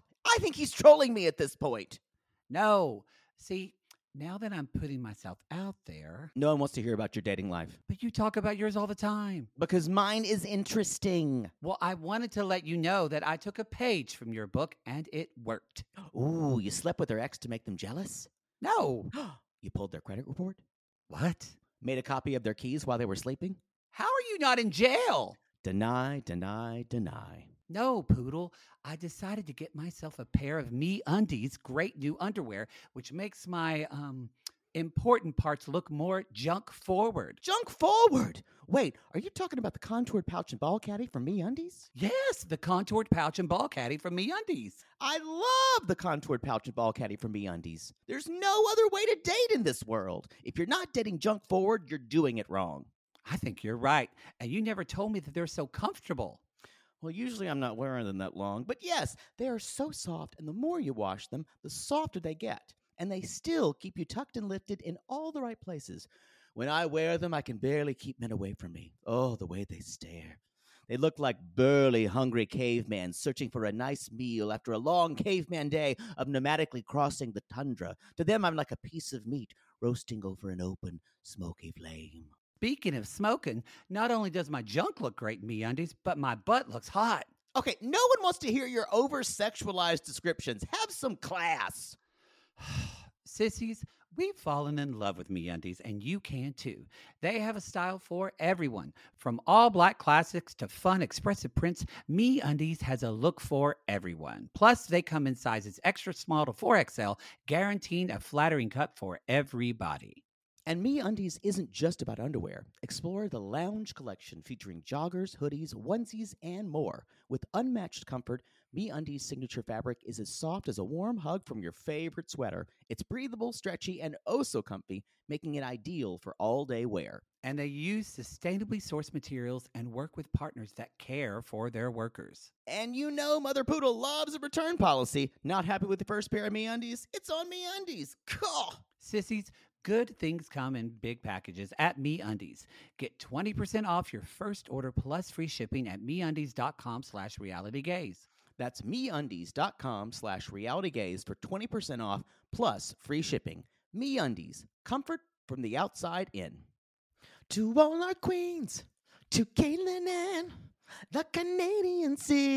I think he's trolling me at this point. No, see, now that I'm putting myself out there, No one wants to hear about your dating life. but you talk about yours all the time. Because mine is interesting. Well, I wanted to let you know that I took a page from your book and it worked. Ooh, you slept with their ex to make them jealous? No. You pulled their credit report? What? Made a copy of their keys while they were sleeping? How are you not in jail? Deny, deny, deny. No, Poodle. I decided to get myself a pair of Me Undies great new underwear, which makes my um important parts look more junk forward. Junk forward. Wait, are you talking about the contoured pouch and ball caddy from Me Undies? Yes, the contoured pouch and ball caddy from Me Undies. I love the contoured pouch and ball caddy from Me Undies. There's no other way to date in this world. If you're not dating junk forward, you're doing it wrong. I think you're right. And you never told me that they're so comfortable. Well, usually I'm not wearing them that long, but yes, they are so soft, and the more you wash them, the softer they get. And they still keep you tucked and lifted in all the right places. When I wear them, I can barely keep men away from me. Oh, the way they stare. They look like burly, hungry cavemen searching for a nice meal after a long caveman day of nomadically crossing the tundra. To them, I'm like a piece of meat roasting over an open, smoky flame. Speaking of smoking, not only does my junk look great in MeUndies, but my butt looks hot. Okay, no one wants to hear your over-sexualized descriptions. Have some class. Sissies, We've fallen in love with MeUndies, and you can too. They have a style for everyone. From all black classics to fun expressive prints, MeUndies has a look for everyone. Plus, they come in sizes extra small to four X L, guaranteeing a flattering cut for everybody. And MeUndies isn't just about underwear. Explore the Lounge collection featuring joggers, hoodies, onesies, and more. With unmatched comfort, MeUndies' signature fabric is as soft as a warm hug from your favorite sweater. It's breathable, stretchy, and oh so comfy, making it ideal for all-day wear. And they use sustainably sourced materials and work with partners that care for their workers. And you know Mother Poodle loves a return policy. Not happy with the first pair of MeUndies? It's on MeUndies. Cool. Sissies, good things come in big packages at MeUndies. Get twenty percent off your first order plus free shipping at MeUndies.com slash realitygaze. That's MeUndies.com slash realitygaze for twenty percent off plus free shipping. MeUndies, comfort from the outside in. To all our queens, to Caitlin and the Canadian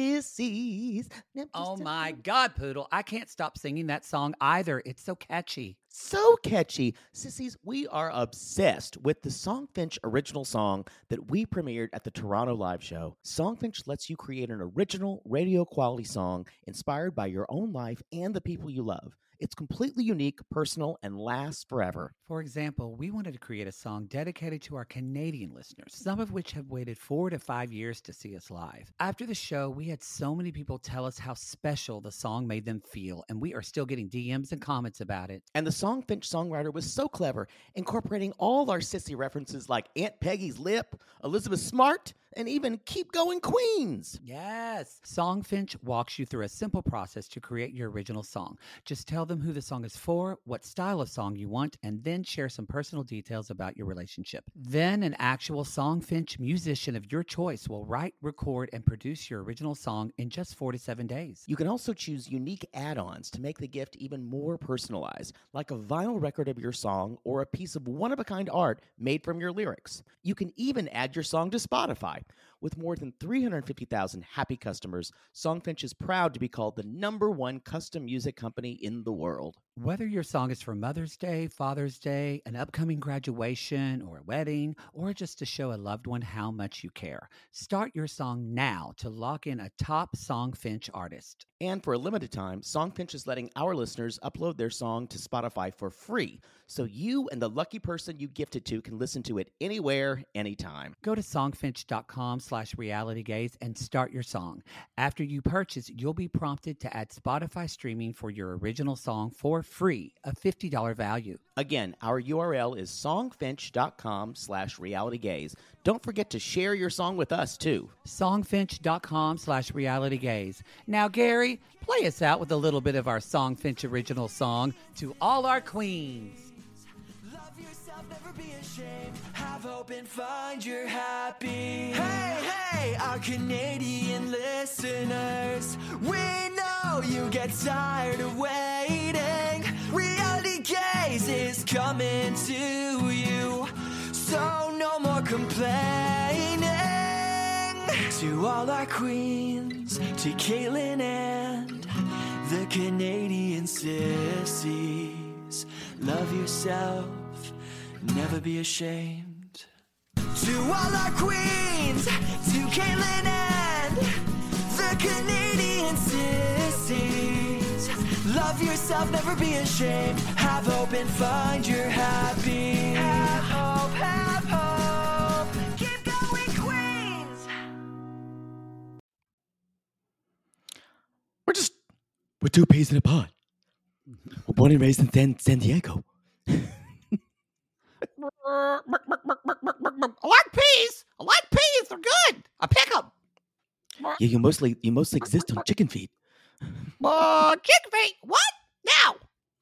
sissies. Oh my God, Poodle. I can't stop singing that song either. It's so catchy. So catchy. Sissies, we are obsessed with the Songfinch original song that we premiered at the Toronto Live Show. Songfinch lets you create an original radio quality song inspired by your own life and the people you love. It's completely unique, personal, and lasts forever. For example, we wanted to create a song dedicated to our Canadian listeners, some of which have waited four to five years to see us live. After the show, we had so many people tell us how special the song made them feel, and we are still getting D Ms and comments about it. And the Songfinch songwriter was so clever, incorporating all our sissy references like Aunt Peggy's Lip, Elizabeth Smart, and even Keep Going Queens. Yes. Songfinch walks you through a simple process to create your original song. Just tell them who the song is for, what style of song you want, and then share some personal details about your relationship. Then an actual Songfinch musician of your choice will write, record, and produce your original song in just four to seven days. You can also choose unique add-ons to make the gift even more personalized, like a vinyl record of your song or a piece of one-of-a-kind art made from your lyrics. You can even add your song to Spotify. With more than three hundred fifty thousand happy customers, Songfinch is proud to be called the number one custom music company in the world. Whether your song is for Mother's Day, Father's Day, an upcoming graduation, or a wedding, or just to show a loved one how much you care, start your song now to lock in a top Songfinch artist. And for a limited time, Songfinch is letting our listeners upload their song to Spotify for free, so you and the lucky person you gifted to can listen to it anywhere, anytime. Go to songfinch.com slash realitygaze and start your song. After you purchase, you'll be prompted to add Spotify streaming for your original song for free, a fifty dollars value. Again, our U R L is songfinch.com slash realitygaze. Don't forget to share your song with us, too. Songfinch.com slash realitygaze. Now, Gary, play us out with a little bit of our Songfinch original song, To All Our Queens. Love yourself, never be ashamed. Have hope and find your happy. Hey, hey, our Canadian listeners. We know you get tired of waiting. Reality Gaze is coming to you. So no more complaining. To all our queens, to Caitlin and the Canadian sissies. Love yourself, never be ashamed. To all our queens, to Caitlin and the Canadian sissies. Love yourself, never be ashamed. Have hope and find your happy. Have hope, have hope. Keep going, Queens. We're just, we're two peas in a pod. We're born and raised in San, San Diego. I like peas. I like peas. They're good. I pick them. Yeah, you mostly, you mostly exist on chicken feed. Uh, chicken feet. What? Now.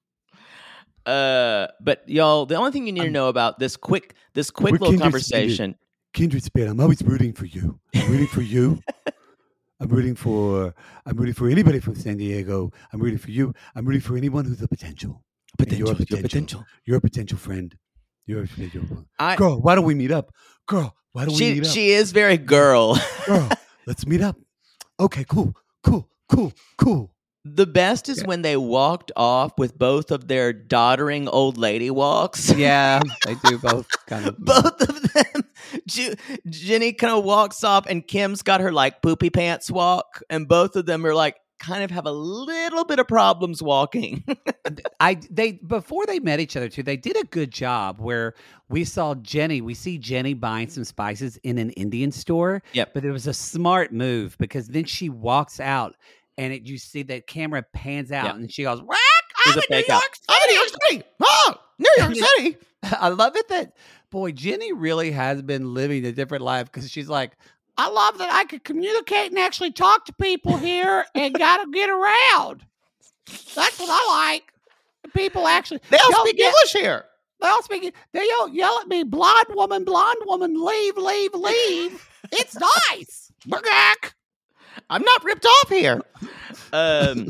Uh, but y'all, the only thing you need to know about this quick, this quick We're little kindred conversation. Kindred spirit. I'm always rooting for you. I'm rooting for you. I'm rooting for. I'm rooting for anybody from San Diego. I'm rooting for you. I'm rooting for anyone who's a potential. And Potential, You're a your potential. potential. You're a potential friend. You're a potential. I, Girl, why don't we meet up? Girl, why don't we she meet up? she is very girl. Girl, let's meet up. Okay, cool, cool, cool, cool. The best is when they walked off with both of their doddering old lady walks. Yeah, they do both kind of. Both of them. Ju- Jenny kind of walks off, and Kim's got her like poopy pants walk, and both of them are like kind of have a little bit of problems walking. I they before they met each other too, they did a good job where we saw Jenny, we see Jenny buying some spices in an Indian store. Yep. But it was a smart move because then she walks out and it, you see that camera pans out Yep. and she goes, "Whack! There's I'm a in New fake out. York I'm in New City." York City. Oh, New York City. I love it that boy Jenny really has been living a different life because she's like, I love that I could communicate and actually talk to people here and gotta get around. That's what I like. The people actually They all don't speak get- English here. They all speak. They don't yell at me, blonde woman, blonde woman, leave, leave, leave. It's nice. Bagak. I'm not ripped off here. um,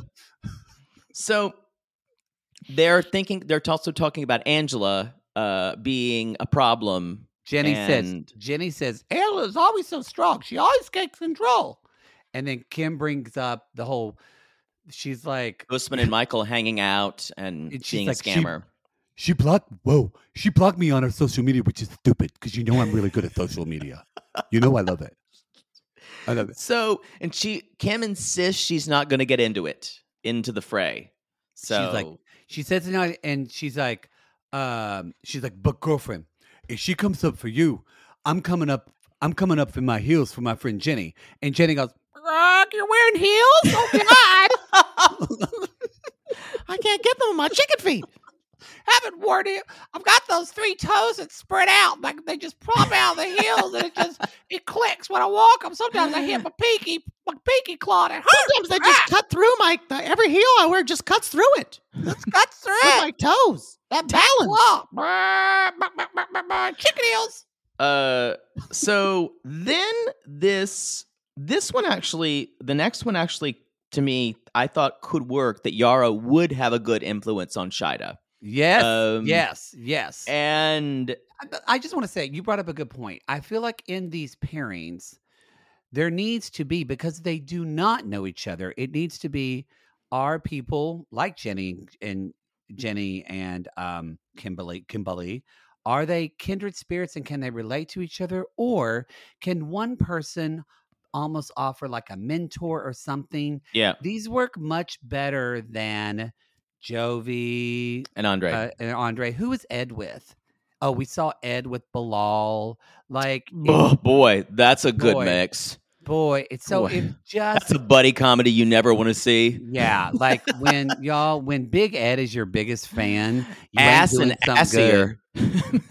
so they're thinking. They're also talking about Angela uh, being a problem. Jenny And- says. Jenny says, Angela's always so strong. She always takes control. And then Kim brings up the whole. She's like, Usman and Michael hanging out and And she's being like, a she- scammer. She blocked. Whoa, she blocked me on her social media, which is stupid because you know I'm really good at social media. You know I love it. I love it. So, and she, Kim insists she's not going to get into it, into the fray. So, She's like, she says it now, and she's like, um, she's like, but girlfriend, If she comes up for you, I'm coming up. I'm coming up in my heels for my friend Jenny. and Jenny goes, "Rock, you're wearing heels? Oh God, I can't get them with my chicken feet. haven't worn it. I've got those three toes that spread out, like they just pop out of the heels, and it just it clicks when I walk them. Sometimes I hit my pinky, my pinky claw, and it hurts. Sometimes they just cut through my the, every heel I wear just cuts through it It's got through with it. my toes. That back talons. claw, Brr, brr, brr, brr, brr, brr. Chicken heels. uh, so then this, this one actually, the next one actually, to me, I thought could work, that Yara would have a good influence on Shida. Yes, Um, yes, yes. And I- I just want to say, you brought up a good point. I feel like in these pairings, there needs to be, because they do not know each other, it needs to be our people like Jenny and Jenny and um, Kimberly. Kimberly, are they kindred spirits and can they relate to each other, or can one person almost offer like a mentor or something? yeah, These work much better than Jovi and Andre. uh, and Andre. Who is Ed with? Oh, we saw Ed with Bilal. Like, it- oh boy, that's a good boy. mix. boy, it's so Boy. it just That's a buddy comedy you never want to see. yeah. Like when y'all, when Big Ed is your biggest fan, you ain't Ass doing and something good. assier.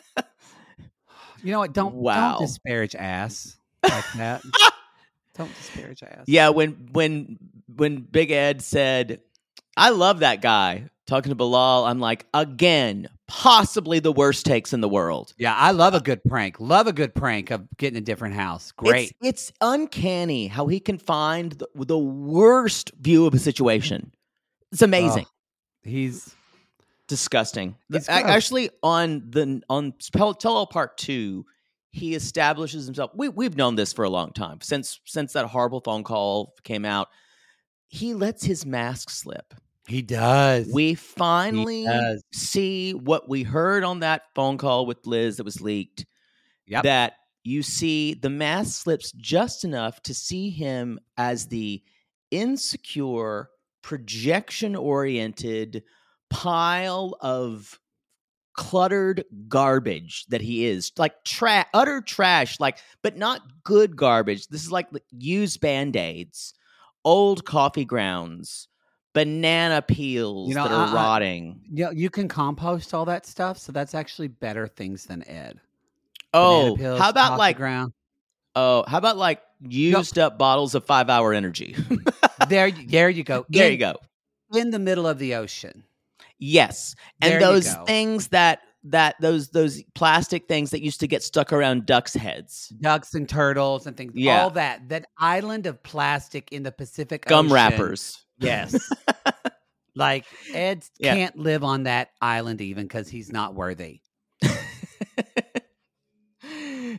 You know what? Don't Wow. don't disparage ass like that. Don't disparage ass. Yeah, when when when Big Ed said, "I love that guy," talking to Bilal, I'm like, again, possibly the worst takes in the world. Yeah, I love a good prank. Love a good prank of getting a different house. Great. It's, it's uncanny how he can find the, the worst view of a situation. It's amazing. Oh, he's Disgusting. He's A- gross. Actually, on the on Spell- Tell-All Part Two, he establishes himself. We we've known this for a long time since since that horrible phone call came out. He lets his mask slip. he does. We finally does. see what we heard on that phone call with Liz that was leaked. Yep. That you see the mask slips just enough to see him as the insecure, projection-oriented pile of cluttered garbage that he is, like tra- utter trash, like, but not good garbage. This is like used Band-Aids, old coffee grounds, banana peels You know, that are I- I- rotting. Yeah, you can compost all that stuff, so that's actually better things than Ed. Oh, Banana peels, how about coffee like ground? oh, how about like used up bottles of five hour energy? There, y- there you go. there In- you go. In the middle of the ocean. Yes, and There you those go. things that that those those plastic things that used to get stuck around ducks' heads, Ducks and turtles and things. Yeah. All that. That island of plastic in the Pacific gum Ocean. wrappers. Yes. Like Ed Yeah. can't live on that island even because he's not worthy.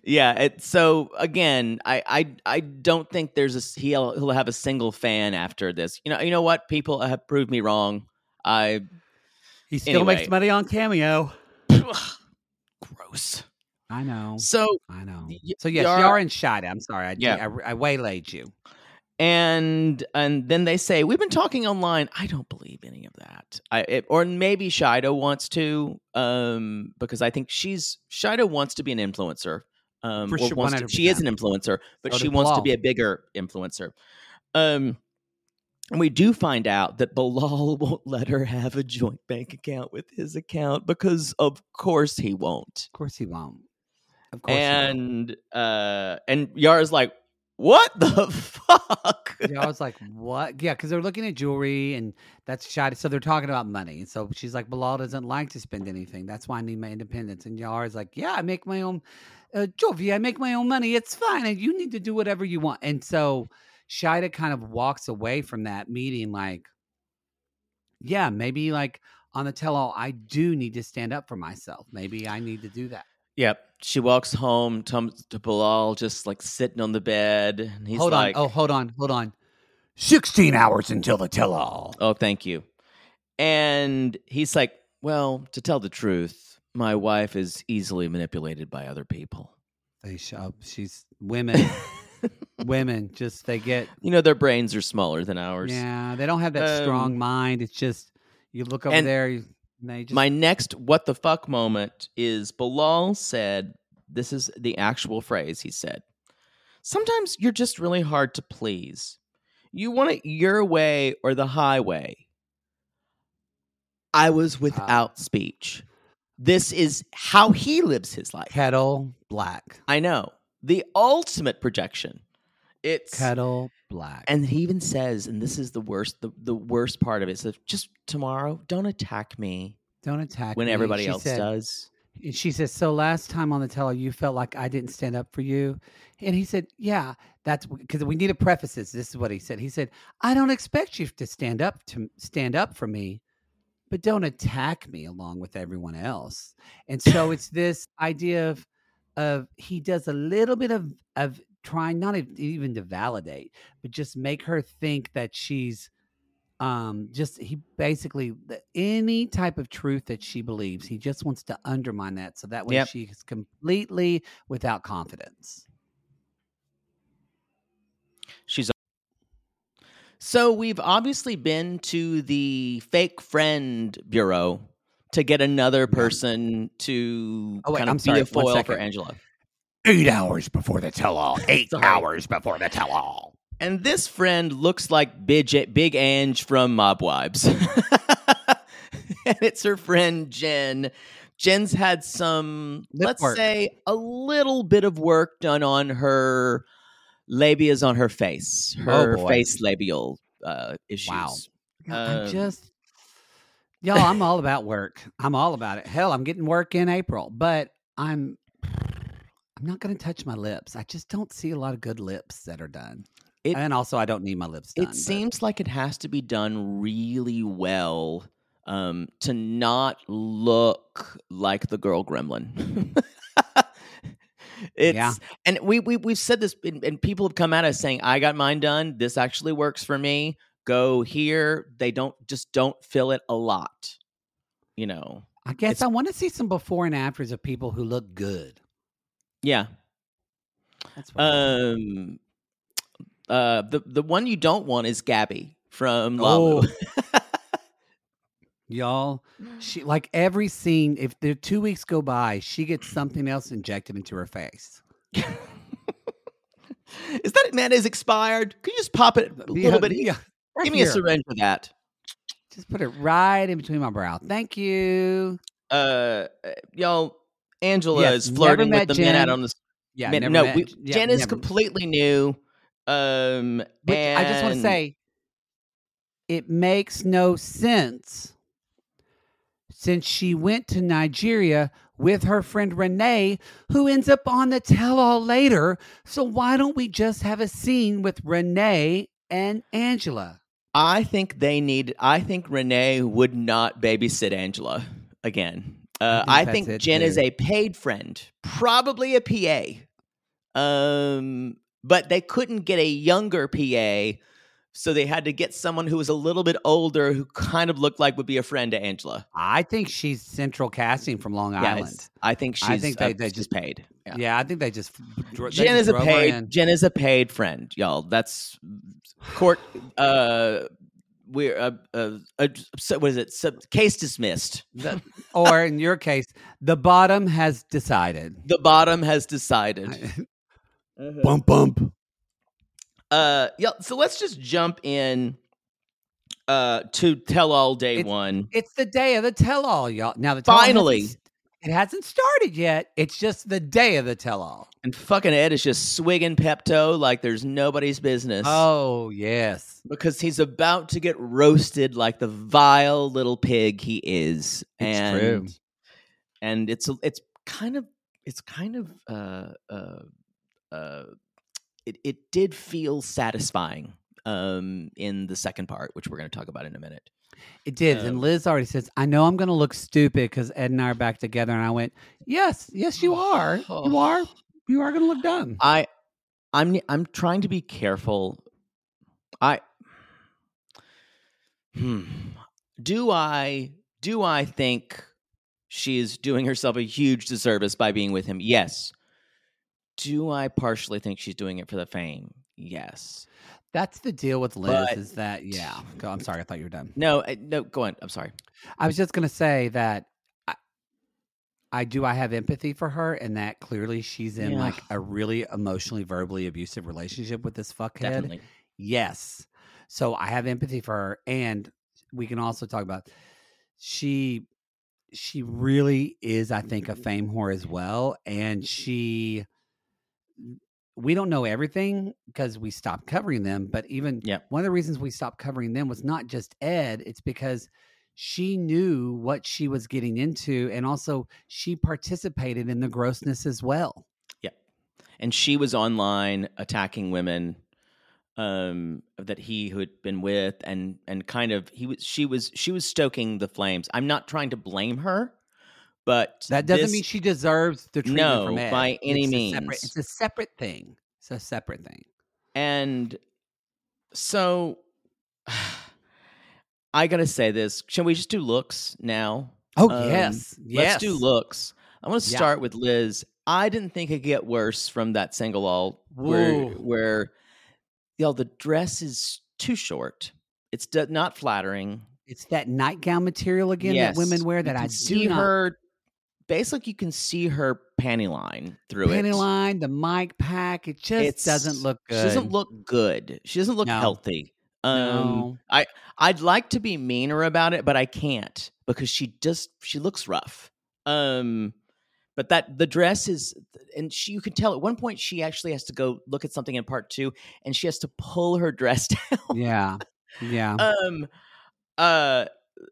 Yeah. It, so again, I, I I don't think there's a he'll he'll have a single fan after this. You know. You know what? People have proved me wrong. I He still Anyway. makes money on Cameo. gross. I know. So I know. y- So yes, Yara- Yara and Shida. I'm sorry. I, Yeah. I, I waylaid you. and and then they say we've been talking online. I don't believe any of that. I it, or maybe Shida wants to, um, because I think she's Shida wants to be an influencer. Um, For or sure, wants to- she is an influencer, but So she does wants to Bilal. be a bigger influencer. Um, and we do find out that Bilal won't let her have a joint bank account with his account because, of course, he won't. Of course he won't. Of course he won't. And uh, and Yara's like, "What the fuck?" Yeah, I was like, what? Yeah, because they're looking at jewelry and that's Shida. So they're talking about money. And so she's like, Bilal doesn't like to spend anything. That's why I need my independence. And Yara's like, yeah, I make my own, uh, Jovi, I make my own money. It's fine. And you need to do whatever you want. And so Shida kind of walks away from that meeting like, yeah, maybe like on the tell-all, I do need to stand up for myself. Maybe I need to do that. Yep. She walks home to, to Bilal, just like sitting on the bed. And he's hold like, on. Oh, hold on. Hold on. sixteen hours until the tell-all. "Oh, thank you." And he's like, "Well, to tell the truth, my wife is easily manipulated by other people. They show she's women. Women just they get You know, their brains are smaller than ours." yeah, they don't have that strong Um, mind. It's just you look over and there, you, and they just My next what the fuck moment is Bilal said, this is the actual phrase he said, "Sometimes you're just really hard to please. You want it your way or the highway." I was without speech. This is how he lives his life. kettle black. I know. The ultimate projection. It's Kettle black. and he even says, and this is the worst, the, the worst part of it, says, "Just tomorrow, don't attack me Don't attack when me. everybody She else said- does." And she says, so last time on the teller, you felt like I didn't stand up for you. And he said, yeah, that's because we need to preface this. This is what he said. He said, I don't expect you to stand up to stand up for me, but don't attack me along with everyone else. And so it's this idea of, of he does a little bit of, of trying not e- even to validate, but just make her think that she's um just he basically the, any type of truth that she believes, he just wants to undermine that so that way Yep. she's completely without confidence. She's so we've obviously been to the fake friend bureau to get another person to Oh, wait, kind of I'm be sorry, a one foil for second. Angela. Eight hours before the tell-all. Eight Sorry. hours before the tell-all. And this friend looks like Big, Big Ange from Mob Wives. And it's her friend Jen. Jen's had some, Lip let's work. say, a little bit of work done on her labias on her face, her boy. face labial uh, issues. Wow. I'm Um, just y'all, I'm all about work. I'm all about it. Hell, I'm getting work in April, but I'm I'm not going to touch my lips. I just don't see a lot of good lips that are done. It- and also I don't need my lips done. It but- seems like it has to be done really well um, to not look like the girl gremlin. It's Yeah. and we we we've said this, and, and people have come at us saying, "I got mine done. This actually works for me. Go here." They don't just don't feel it a lot, you know. I guess it's- I want to see some before and afters of people who look good. Yeah. That's what I want. Um. Uh. The the one you don't want is Gabby from Lamu. Oh. Y'all, she like every scene. If the two weeks go by, she gets something else injected into her face. Is that mayonnaise expired? Could you just pop it a little bit? Yeah, right Give me a here. syringe of that. Just put it right in between my brow. Thank you. Uh, uh, y'all, Angela Yes, is never flirting met with the men Jen. out on the s- Yeah, men- never no, met- we, yeah, Jen is never- completely new. Um, But I just want to and- say, it makes no sense since she went to Nigeria with her friend Renee, who ends up on the tell-all later. So why don't we just have a scene with Renee and Angela? I think they need. I think Renee would not babysit Angela again. Uh, I I think think, that's it, Jen is too. a paid friend, probably a P A. Um, but they couldn't get a younger P A, so they had to get someone who was a little bit older who kind of looked like would be a friend to Angela. I think she's central casting from Long Island. Yes, I think she's I think they, uh, they just just paid. Yeah. Yeah. I think they just dro- they Jen just is a drove her paid in. Jen is a paid friend, y'all. That's court. Uh, we're uh, uh, uh, so what is it? Sub, case dismissed. The- or in your case, the bottom has decided. The bottom has decided. Bump, bump. Uh, yeah. So let's just jump in. Uh, to tell all day It's- one. It's the day of the tell-all, y'all. Now the tell-all Finally. hasn't- it hasn't started yet. It's just the day of the tell-all. And fucking Ed is just swigging Pepto like there's nobody's business. Oh yes, Because he's about to get roasted like the vile little pig he is. It's and, true. And it's it's kind of it's kind of uh uh uh it, it did feel satisfying um in the second part, which we're going to talk about in a minute. it did. Um, and Liz already says, "I know I'm going to look stupid because Ed and I are back together." And I went, "Yes, yes, you are. You are. You are going to look dumb." I I'm I'm trying to be careful. I hmm. Do I do I think she is doing herself a huge disservice by being with him? Yes. Do I partially think she's doing it for the fame? Yes. That's the deal with Liz. But- is that yeah? Go. I'm sorry. I thought you were done. No, I- no, go on. I'm sorry. I was just going to say that I, I do. I have empathy for her, and that clearly she's in Yeah. like a really emotionally, verbally abusive relationship with this fuckhead. Definitely. Yes. So I have empathy for her, and we can also talk about she. She really is, I think, a fame whore as well, and she. We don't know everything because we stopped covering them, but even Yep. one of the reasons we stopped covering them was not just Ed, it's because she knew what she was getting into, and also she participated in the grossness as well. And she was online attacking women um that he had been with, and and kind of he was she was she was stoking the flames. I'm not trying to blame her, but That doesn't this- mean she deserves the treatment No, from Ed. by any It's a means. separate- it's a separate thing. It's a separate thing. And so I gotta say this. Shall we just do looks now? Oh, Um, yes. Let's do Yes. looks. I want to Yeah. start with Liz. I didn't think it could get worse from that single all where Whoa. where you know, the dress is too short. It's d- not flattering. It's that nightgown material again Yes. that women wear You that can I see do not. her. Basically, you can see her panty line through Panty it. line, the mic pack, it just It's- doesn't look good. She doesn't look good. She doesn't look No. healthy. Um, No. I I'd like to be meaner about it, but I can't because she just she looks rough. Um, but that the dress is, and she you can tell at one point she actually has to go look at something in part two, and she has to pull her dress down. Yeah. Yeah. um, uh,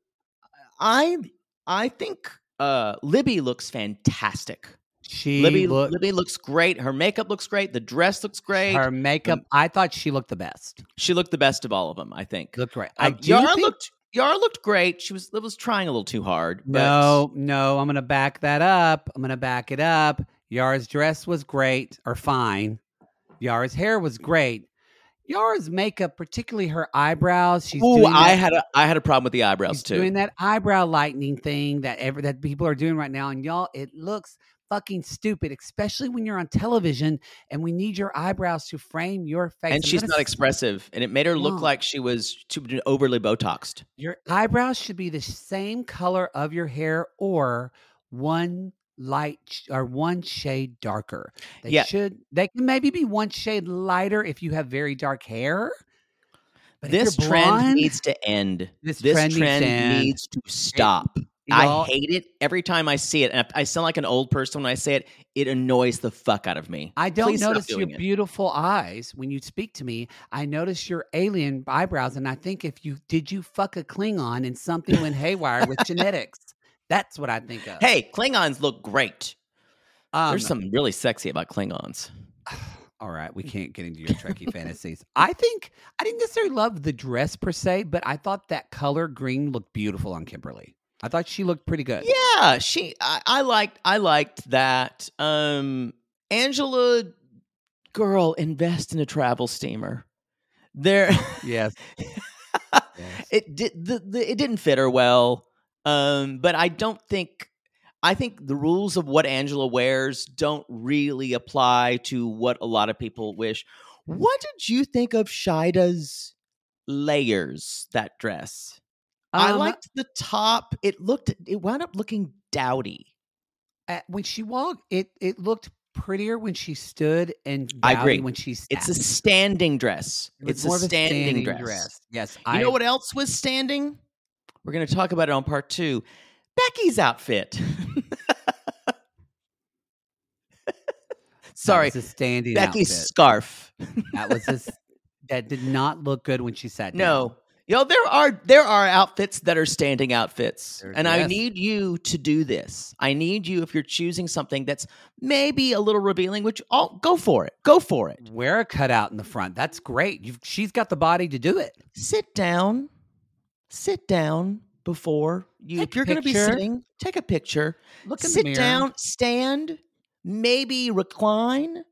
I I think uh Libby looks fantastic. she Libby looked Libby looks great. Her makeup looks great. The dress looks great. her makeup. I thought she looked the best. She looked the best of all of them, I think. Looked great. Uh, I do Yara think- looked Yara looked great. She was was trying a little too hard. But No, no, I'm gonna back that up. I'm gonna back it up. Yara's dress was great or fine. Yara's hair was great. Yara's makeup, particularly her eyebrows, she's Ooh, doing I that, had a I had a problem with the eyebrows she's too. doing that eyebrow lightening thing that ever that people are doing right now, and y'all, it looks fucking stupid, especially when you're on television and we need your eyebrows to frame your face. and I'm she's gonna not s- expressive, and it made her look No. like she was too overly Botoxed. Your eyebrows should be the same color of your hair or one light sh- or one shade darker. They Yeah. should they can maybe be one shade lighter if you have very dark hair. But if This you're trend blonde, needs to end. This This trend trend, needs to end. needs to stop. I y'all- hate it every time I see it, and I sound like an old person when I say it. It annoys the fuck out of me. I don't Please stop notice your doing it. beautiful eyes when you speak to me. I notice your alien eyebrows, and I think if you did you fuck a Klingon and something went haywire with genetics. That's what I think of. Hey, Klingons look great. um, There's something really sexy about Klingons. All right, we can't get into your Trekkie fantasies. I think I didn't necessarily love the dress per se, but I thought that color green looked beautiful on Kimberly. I thought she looked pretty good. Yeah, she. I, I liked. I liked that. Um, Angela girl, invest in a travel steamer. There, Yes. it did. The, the, it didn't fit her well. Um, but I don't think. I think the rules of what Angela wears don't really apply to what a lot of people wish. What did you think of Shida's layers? That dress. I Um, liked the top. It looked. It wound up looking dowdy. uh, when she walked, it it looked prettier when she stood and I dowdy agree. when she sat. It's a standing dress. It was It's more a of a standing, standing dress. Yes, You I know what else was standing? We're going to talk about it on part two. Becky's outfit. Sorry, That was a standing Becky's outfit. scarf. That was a, s- that did not look good when she sat down. No, you know there are there are outfits that are standing outfits, There- and I yes. need you to do this. I need you if you're choosing something that's maybe a little revealing, which oh, go for it. Go for it. Wear a cutout in the front. That's great. You've, she's got the body to do it. Sit down. Sit down before you. Take if a you're going to be picture. sitting, take a picture. Look in Sit the mirror. down, stand, maybe recline.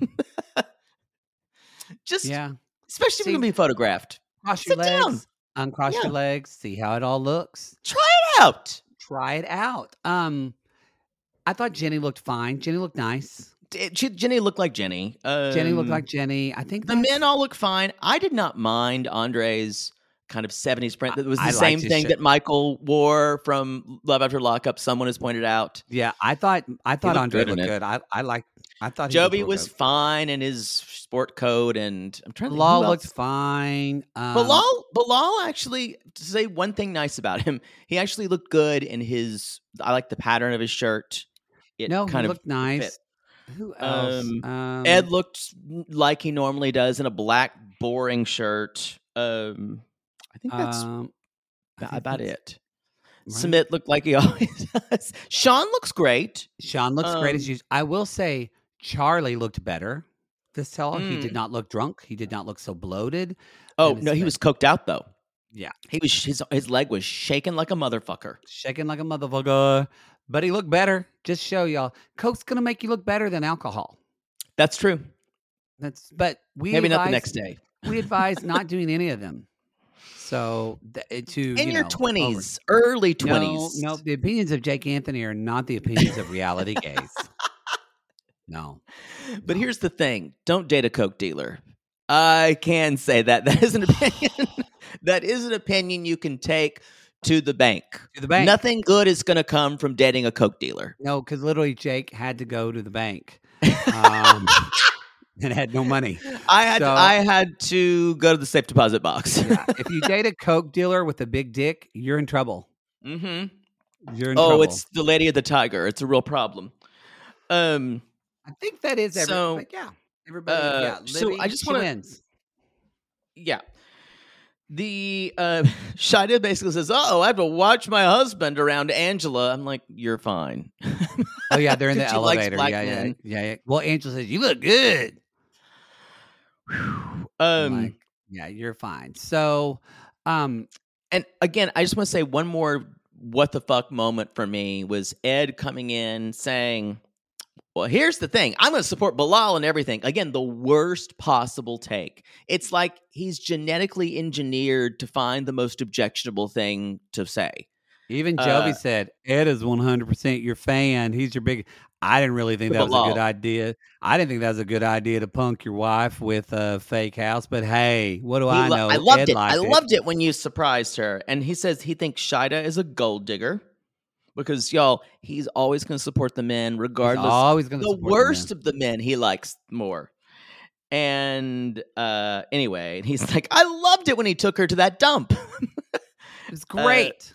Just, Yeah. especially if See- you're going to be photographed. Cross your Sit down. legs. Uncross Yeah. your legs. See how it all looks. Try it out. Try it out. Um, I thought Jenny looked fine. Jenny looked nice. D- J- Jenny looked like Jenny. Jenny looked Um, like Jenny. I think the that's- men all look fine. I did not mind Andre's kind of seventies print. It was the I same liked his thing shit. that Michael wore from Love After Lockup. Someone has pointed out. Yeah, I thought I thought looked Andre good in looked it. good. I I like. I thought he looked Joby real was good. fine in his sport coat, and I'm trying to think Bilal who looked else- fine. Um, Bilal, Bilal actually, to say one thing nice about him, he actually looked good in his. I like the pattern of his shirt. It no, kind he of looked nice. fit. Who else? Um, Um, Ed looked like he normally does in a black, boring shirt. Um, I think that's um, I about, think about that's- it. right. Submit looked like he always does. Sean looks great. Sean looks great as Um, usual. I will say Charlie looked better this tell. He Mm. did not look drunk. He did not look so bloated. Oh And his no, he face- was coked out though. Yeah, He was his his leg was shaking like a motherfucker. shaking like a motherfucker. But he looked better. Just show y'all, Coke's gonna make you look better than alcohol. That's true. That's but we Maybe not the advise- next day. We advise not doing any of them. So th- to In you your know, twenties, early over- twenties. No, no, the opinions of Jake Anthony are not the opinions of reality gays. No. But here's the thing: don't date a coke dealer. I can say that that is an opinion. That is an opinion you can take to the bank. To the bank. Nothing good is going to come from dating a coke dealer. No, because literally Jake had to go to the bank um, and had no money. I had So- I had to go to the safe deposit box. Yeah. If you date a Coke dealer with a big dick, you're in trouble. hmm You're in Oh, trouble. it's the Lady of the Tiger. It's a real problem. Um. I think that is every, So, but yeah. Everybody, uh, yeah. so Libby, I just she wanna- wins. Yeah. The uh Shida basically says, "Oh, I have to watch my husband around Angela." I'm like, "You're fine." Oh yeah, they're in the 'Cause she likes elevator. black Yeah, yeah, men. yeah, yeah. Well, Angela says, "You look good." I'm Um, like, yeah, you're fine. So, um, and again, I just want to say one more what the fuck moment for me was Ed coming in saying, "Well, here's the thing. I'm going to support Bilal and everything." Again, the worst possible take. It's like he's genetically engineered to find the most objectionable thing to say. even Joby Uh, said, "Ed is one hundred percent your fan. He's your big." I didn't really think that was a Bilal. good idea. I didn't think that was a good idea to punk your wife with a fake house. But hey, what do He I lo- know? I loved Ed it. I liked loved it when you surprised her. And he says he thinks Shida is a gold digger because, y'all, he's always going to support the men He's regardless. always going to The worst of the men he likes more. And uh, anyway, he's like, I loved it when he took her to that dump. It was great.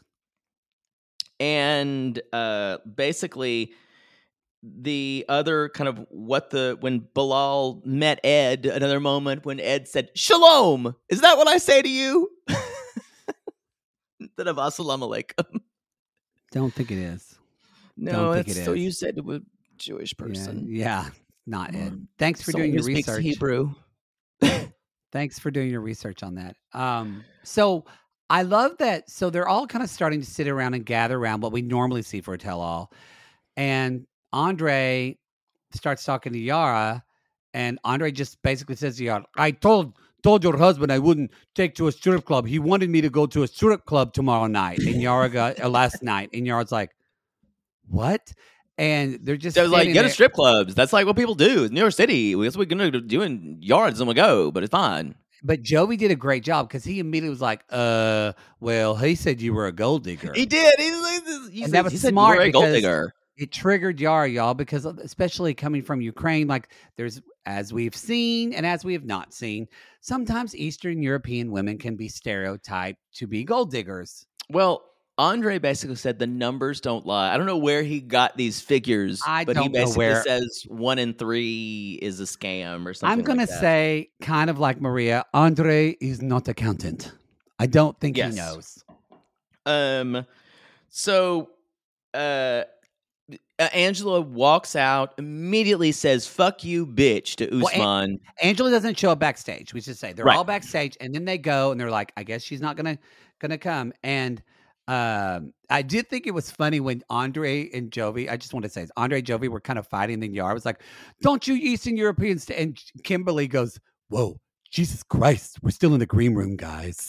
And uh, basically, the other kind of what the when Bilal met Ed, another moment when Ed said, "Shalom." Is that what I say to you? Instead of Assalamu alaikum. Don't think it is. No, Don't think that's it so is. you said to a Jewish Yeah, person. yeah, not Ed. Mm. Thanks for Someone doing who your speaks research. Hebrew. Thanks for doing your research on that. Um, so I love that. So they're all kind of starting to sit around and gather around what we normally see for a tell-all. And Andre starts talking to Yara, and Andre just basically says to Yara, I told told your husband I wouldn't take to a strip club. He wanted me to go to a strip club tomorrow night. And Yara got uh, last night. And Yara's like, what? And they're just I was like, standing go to there. strip clubs. That's like what people do. It's New York City. That's what we're going to do in yards and we go, but it's fine. But Joey did a great job because he immediately was like, uh, well, he said you were a gold digger. He did. He, he, he And said, that was he said smart you were a gold because digger. It triggered Yara, y'all, because especially coming from Ukraine, like there's, as we've seen and as we have not seen, sometimes Eastern European women can be stereotyped to be gold diggers. Well, Andre basically said the numbers don't lie. I don't know where he got these figures, I but he don't know basically where- says one in three is a scam or something. I'm going like to that. say, kind of like Maria, Andre is not accountant. I don't think Yes. he knows. Um, so, uh, uh, Angela walks out, immediately says, fuck you, bitch, to Well, An- Usman. Angela doesn't show up backstage. We should say they're Right. all backstage, and then they go, and they're like, "I guess she's not gonna gonna come." And um, I did think it was funny when Andre and Jovi. I just want to say, Andre and Jovi were kind of fighting. Then Yara was like, "Don't you Eastern Europeans?" St-? And Kimberly goes, Whoa, Jesus Christ. We're still in the green room, guys.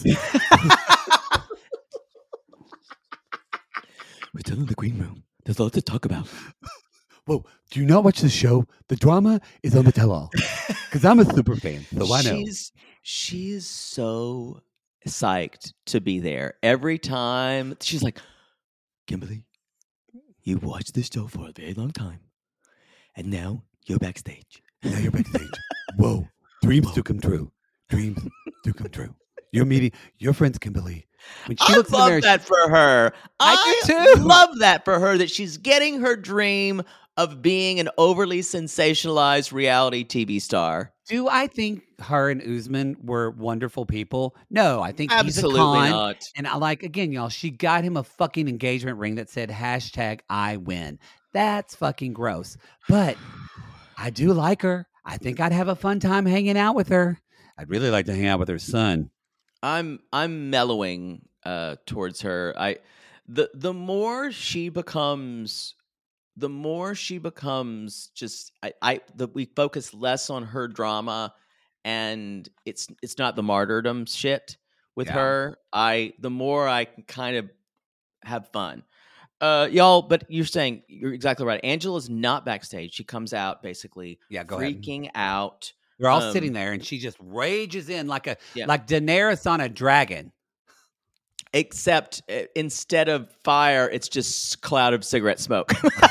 We're still in the green room. There's lots to talk about. Whoa, do you not watch the show? The drama is on the tell-all. Because I'm a super fan, so I know. She's she's so psyched to be there every time. She's like, Kimberly, you watched this show for a very long time. And now you're backstage. Now you're backstage. Whoa, dreams do come true. Dreams do come true. You're meeting your friends, Kimberly. When she I looks in the love mirror, that for her. I do I too. love that for her that she's getting her dream of being an overly sensationalized reality T V star. "Do I think her and Usman were wonderful people? No, I think Absolutely he's a con." not. And I like, again, y'all, she got him a fucking engagement ring that said hashtag I win. That's fucking gross. But I do like her. I think I'd have a fun time hanging out with her. I'd really like to hang out with her son. I'm I'm mellowing uh, towards her. I the the more she becomes, the more she becomes just I, I the, we focus less on her drama, and it's it's not the martyrdom shit with Yeah. her. I the more I can kind of have fun. Uh, y'all, but you're saying you're exactly right. Angela's not backstage. She comes out basically Yeah, go ahead. freaking out. They're all Um, sitting there, and she just rages in like a Yeah. like Daenerys on a dragon. Except uh, instead of fire, it's just cloud of cigarette smoke.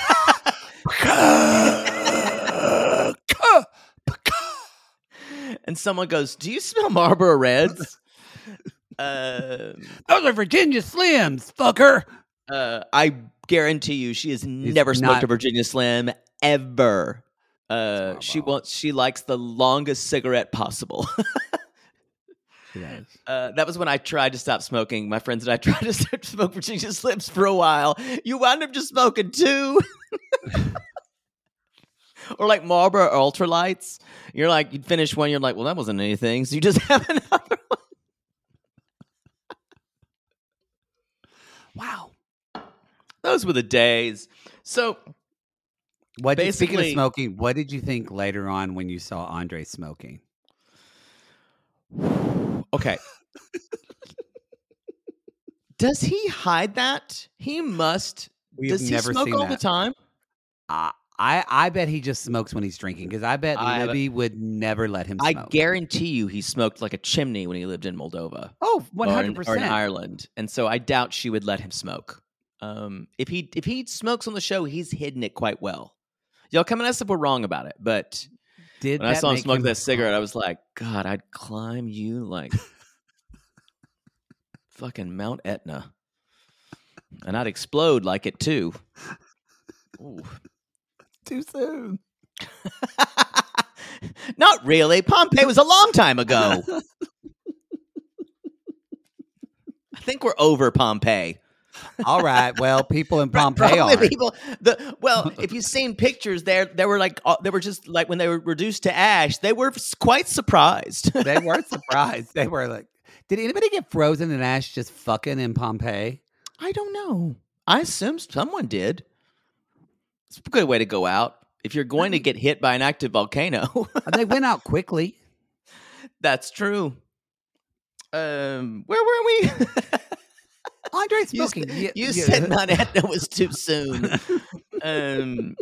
And someone goes, "Do you smell Marlboro Reds?" uh, Those are Virginia Slims, fucker. uh, I guarantee you, she has never smoked not- a Virginia Slim ever. Uh, she Marlboro. wants. She likes the longest cigarette possible. She does. Uh, that was when I tried to stop smoking. My friends and I tried to start to smoke Virginia Slims for a while. You wound up just smoking two. Or like Marlboro Ultralights. You're like, you'd finish one, you're like, well, that wasn't anything. So you just have another one. Wow. Those were the days. So What did, speaking of Basically- smoking, what did you think later on when you saw Andre smoking? okay. Does he hide that? He must. We have Does he never smoke seen all that. the time? I I I bet he just smokes when he's drinking because I bet I haven't- Libby would never let him I smoke. guarantee you he smoked like a chimney when he lived in Moldova. Oh, one or hundred in, or in percent. Ireland, and so I doubt she would let him smoke. Um, if he if he smokes on the show, he's hidden it quite well. Y'all come at us if we're wrong about it, but Did when I that saw him make smoke him- that cigarette, I was like, God, I'd climb you like fucking Mount Etna, and I'd explode like it too. Ooh. too soon. Not really. Pompeii was a long time ago. I think we're over Pompeii. All right. Well, people in Pompeii Probably are. people. The well, if you've seen pictures, there they were like uh, they were just like when they were reduced to ash, they were s- quite surprised. They weren't surprised. They were like, did anybody get frozen in ash just fucking in Pompeii? I don't know. I assume someone did. It's a good way to go out If you're going to get hit by an active volcano, They went out quickly. that's true. Um, where were we? Andre's You, smoking. s- Yeah, you yeah. said not Etna was too soon. um.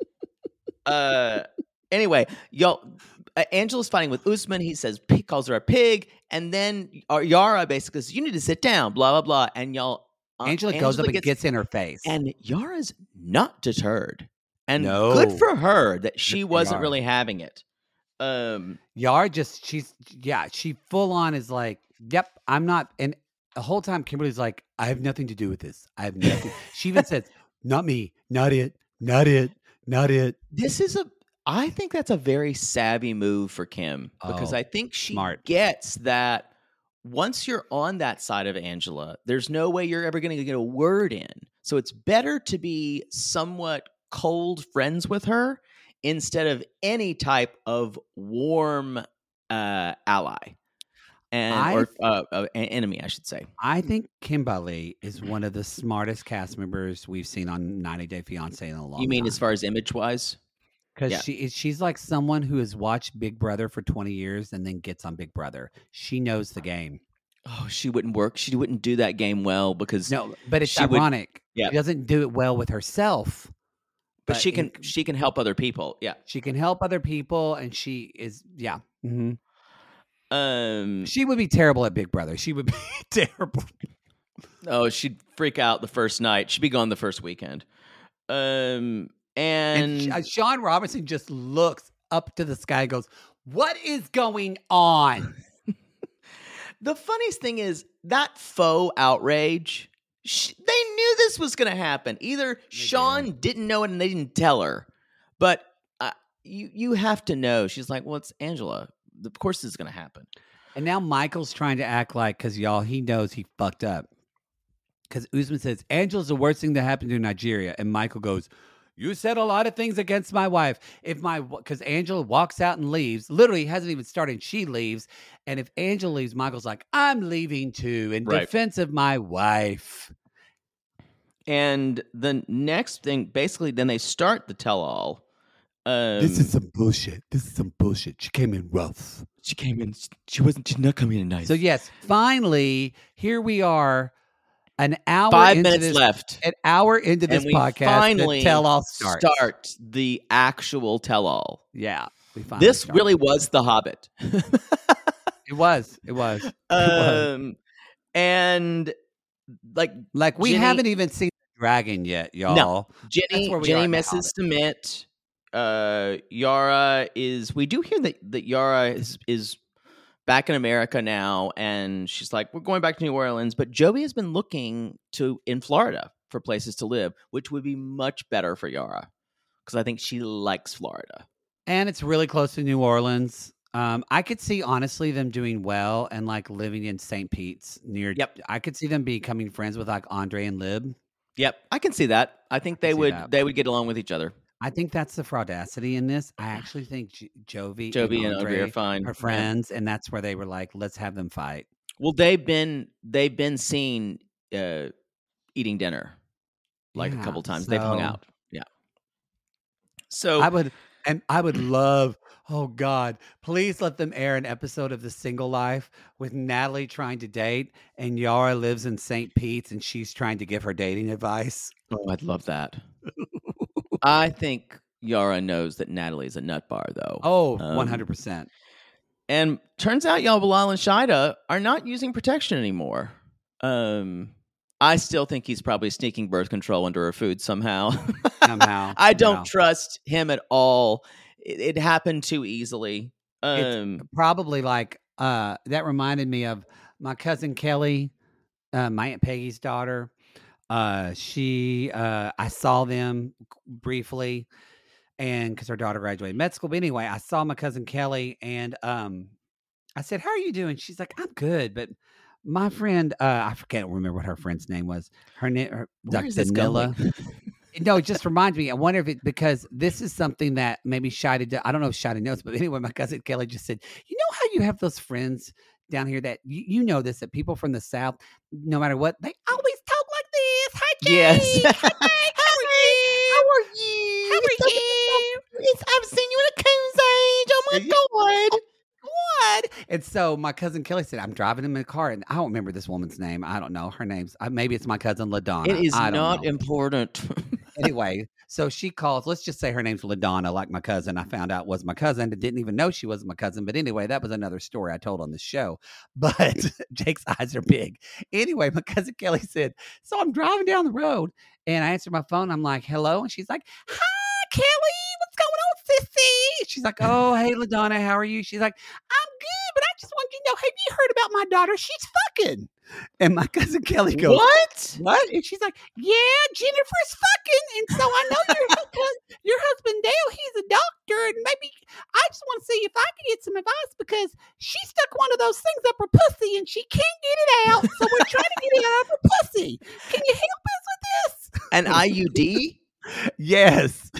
Uh. Anyway, y'all. Uh, Angela's fighting with Usman. He says he calls her a pig, and then uh, Yara basically says, "You need to sit down." Blah blah blah. And y'all. Uh, Angela goes up and gets, gets in her face. and Yara's not deterred. And No. good for her that she Good for wasn't Yara. really having it. Um. Yara just, she's, yeah, she full on is like, yep, I'm not. And the whole time, Kimberly's like, I have nothing to do with this. I have nothing. She even says, not me, not it, not it, not it. This is a. I think that's a very savvy move for Kim because Oh, I think she smart. gets that once you're on that side of Angela, there's no way you're ever going to get a word in. So it's better to be somewhat cold friends with her instead of any type of warm uh, ally and I or uh, uh, an enemy, I should say. I think Kimberly is one of the smartest cast members we've seen on ninety Day Fiancé in a long time. You mean as far as image wise? Because Yeah. she is, she's like someone who has watched Big Brother for twenty years and then gets on Big Brother. She knows the game. Oh, she wouldn't work. She wouldn't do that game well because No, but it's she would- ironic. yeah. She doesn't do it well with herself. but she can in- she can help other people. Yeah. she can help other people, and she is yeah. hmm Um. She would be terrible at Big Brother. She would be terrible. Oh, she'd freak out the first night. She'd be gone the first weekend. Um. And, And, uh, Sean Robinson just looks up to the sky and goes, "What is going on?" the funniest thing is that faux outrage. Sh- they knew this was going to happen. Either Sean didn't know it and they didn't tell her, but uh, you you have to know. She's like, well, it's Angela. Of course, this is going to happen. And now Michael's trying to act like, because y'all, he knows he fucked up. Because Usman says, Angela's the worst thing that happened to Nigeria. And Michael goes, you said a lot of things against my wife. If my, because Angela walks out and leaves, literally hasn't even started, she leaves. And if Angela leaves, Michael's like, I'm leaving too in Right. defense of my wife. And the next thing, basically, then they start the tell-all. Um, This is some bullshit. This is some bullshit. She came in rough. she came in. She wasn't. She's not coming in nice. So yes, finally, here we are, an hour Five into minutes this, left. an hour into this and we podcast. finally the tell all starts. start the actual tell-all. Yeah, we finally This start. really was The Hobbit. It was. It was. It was. um, and like Like we Jenny- haven't even seen the dragon yet, y'all. Jenny, That's where we are Jenny in The misses Submit. Uh, Yara is. We do hear that that Yara is is back in America now, and she's like, we're going back to New Orleans. But Joey has been looking to in Florida for places to live, which would be much better for Yara because I think she likes Florida. And it's really close to New Orleans. Um, I could see honestly them doing well and like living in Saint Pete's near. Yep. I could see them becoming friends with like Andre and Lib. Yep, I can see that. I think they see would that. they would get along with each other. I think that's the fraudacity in this. I actually think J- Jovi, Jovi and Andre Andre are fine. are Yeah. friends, and that's where they were like, let's have them fight. Well, they've been they've been seen uh, eating dinner like a Yeah, couple times. They've hung so- out. Yeah. So I would, and I would love. Oh God! Please let them air an episode of The Single Life with Natalie trying to date, and Yara lives in Saint Pete's, and she's trying to give her dating advice. oh, I'd love that. I think Yara knows that Natalie's a nut bar, though. Oh, Um, one hundred percent. And turns out y'all Bilal and Shida are not using protection anymore. Um, I still think he's probably sneaking birth control into her food somehow. Somehow, I don't no. trust him at all. It, it happened too easily. Um, Probably like uh, that reminded me of my cousin Kelly, uh, my Aunt Peggy's daughter. Uh, she, uh, I saw them briefly, and because her daughter graduated med school. But anyway, I saw my cousin Kelly, and um, I said, "How are you doing?" She's like, "I'm good," but my friend, uh, I can't remember what her friend's name was. Her name, her, Where like is this Danila. going? No, it just reminds me. I wonder if it because this is something that maybe Shida. do- I don't know if Shida knows, but anyway, my cousin Kelly just said, "You know how you have those friends down here that you, you know this that people from the South, no matter what, they always talk like this. Hi, Jay. Yes. Hi, Jay. How are you? How are you? How are you? And so my cousin Kelly said, I'm driving him in a car, and I don't remember this woman's name. I don't know her name's. uh, Maybe it's my cousin LaDonna. It is I don't not know. important. Anyway, so she calls. Let's just say her name's LaDonna, like my cousin. I found out was my cousin. I didn't even know she was my cousin. But anyway, that was another story I told on the show. But Jake's eyes are big. Anyway, my cousin Kelly said, so I'm driving down the road, and I answered my phone. I'm like, hello. And she's like, hi, Kelly. What's going on, sissy? She's like, oh, hey, LaDonna. How are you? She's like, I'm good, but I just want you to know, have you heard about my daughter? She's fucking. And my cousin Kelly goes, What? What? And she's like, yeah, Jennifer's fucking. And so I know your husband, your husband Dale, he's a doctor, and maybe I just want to see if I can get some advice because she stuck one of those things up her pussy and she can't get it out. So we're trying to get it out of her pussy. Can you help us with this? An I U D? Yes.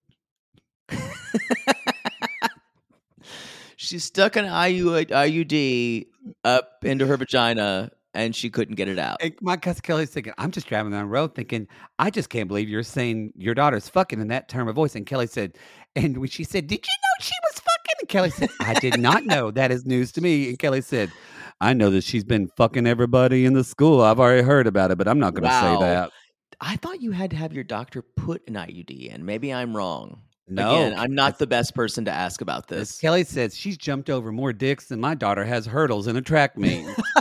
She stuck an I U D up into her vagina and she couldn't get it out. And my cousin Kelly's thinking, I'm just driving down the road thinking, I just can't believe you're saying your daughter's fucking in that term of voice. And Kelly said, and when she said, did you know she was fucking? And Kelly said, I did not know. That is news to me. And Kelly said, I know that she's been fucking everybody in the school. I've already heard about it, but I'm not going to Wow. say that. I thought you had to have your doctor put an I U D in. Maybe I'm wrong. No. Again, I'm not the best person to ask about As this. Kelly says, she's jumped over more dicks than my daughter has hurdles in a track meet.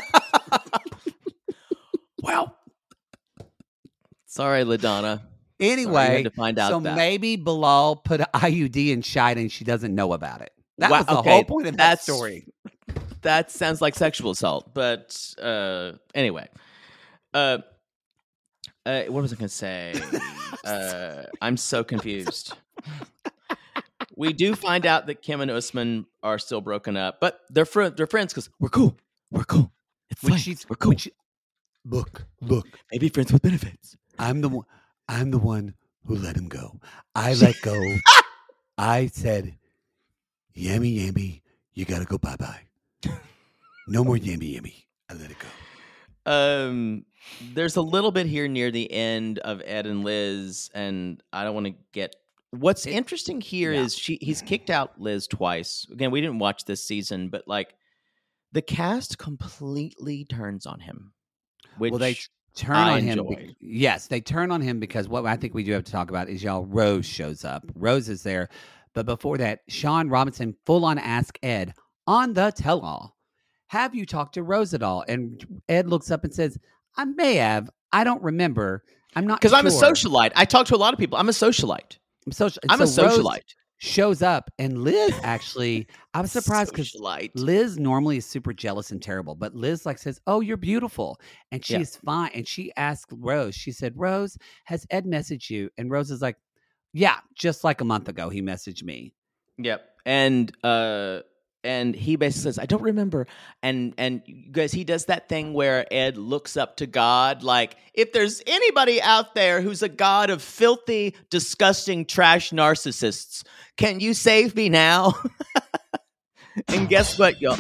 Well, sorry, LaDonna. Anyway, to find out so that. maybe Bilal put an I U D in Shida and she doesn't know about it. That Wow, was the okay, whole point of that that's- story. That sounds like sexual assault. But uh, anyway, uh, uh, what was I going to say? uh, I'm so confused. We do find out that Kim and Usman are still broken up, but they're fr- they're friends because we're cool. We're cool. It's When fine. she's- We're cool. when she- Look, look, Maybe friends with benefits. I'm the one. I'm the one who let him go. I let go. I said, "Yummy, yummy, you gotta go. Bye, bye. No more yummy, yummy." I let it go. Um, there's a little bit here near the end of Ed and Liz, and I don't want to get. What's interesting here yeah. is she he's kicked out Liz twice. Again, we didn't watch this season, but like the cast completely turns on him. Which Well, they turn I on him. enjoyed. be- yes, they turn on him because what I think we do have to talk about is y'all. Rose shows up. Rose is there, but before that, Sean Robinson full on ask Ed on the tell-all, "Have you talked to Rose at all?" And Ed looks up and says, "I may have. I don't remember. I'm not because I'm a sure." socialite. I talk to a lot of people. I'm a socialite. I'm, social, I'm a so Rose socialite. shows up, and Liz actually, I was surprised because Socialite. Liz normally is super jealous and terrible, but Liz like says, "Oh, you're beautiful," and Yeah. she's fine. And she asked Rose, she said, "Rose, has Ed messaged you?" And Rose is like, "Yeah, just like a month ago, he messaged me." Yep. And uh and he basically says, I don't remember. And and you guys, he does that thing where Ed looks up to God, like, if there's anybody out there who's a god of filthy, disgusting, trash narcissists, can you save me now? And guess what, y'all?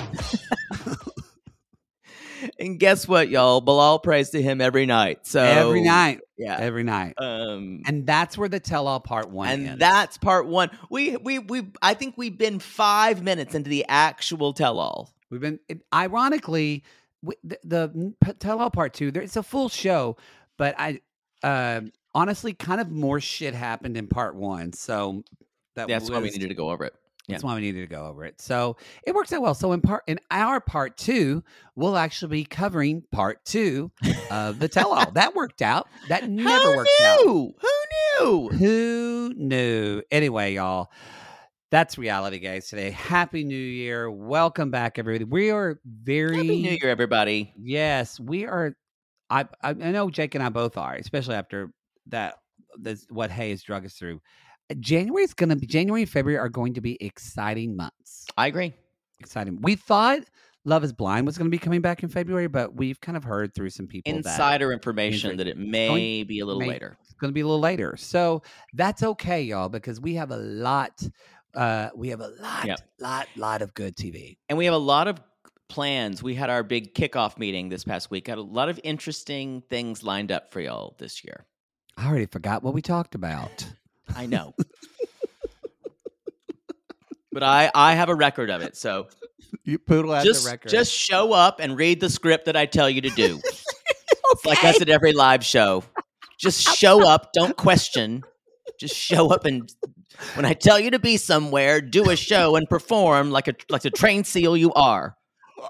And guess what, y'all? Bilal prays to him every night. So Every night, Yeah. every night, Um and that's where the tell-all part one and ends. that's part one. We we we. I think we've been five minutes into the actual tell-all. We've been, it, ironically, w- the, the p- tell-all part two. There, it's a full show, but I uh, honestly, kind of more shit happened in part one. So that That's why we was- needed to go over it. That's why we needed to go over it. So it works out well. So in part, in our part two, we'll actually be covering part two of the tell-all. That worked out. That never Who worked out. knew? Who knew? Who knew? Anyway, y'all, that's reality, guys. Today, Happy New Year! Welcome back, everybody. We are very Happy New Year, everybody. Yes, we are. I I, I know Jake and I both are, especially after that. This what Hayes drug us through. January is going to be January and February are going to be exciting months. I agree. Exciting. We thought Love Is Blind was going to be coming back in February, but we've kind of heard through some people that Insider information that it may be a little may- later. it's going to be a little later. So that's okay, y'all, because we have a lot. Uh, we have a lot, Yep. lot, lot of good T V. And we have a lot of plans. We had our big kickoff meeting this past week. Had a lot of interesting things lined up for y'all this year. I already forgot what we talked about. I know. But I, I have a record of it, so You Poodle has just, the record. just show up and read the script that I tell you to do. Okay. Like us at every live show. Just show up. Don't question. Just show up, and when I tell you to be somewhere, do a show and perform like a like a trained seal you are.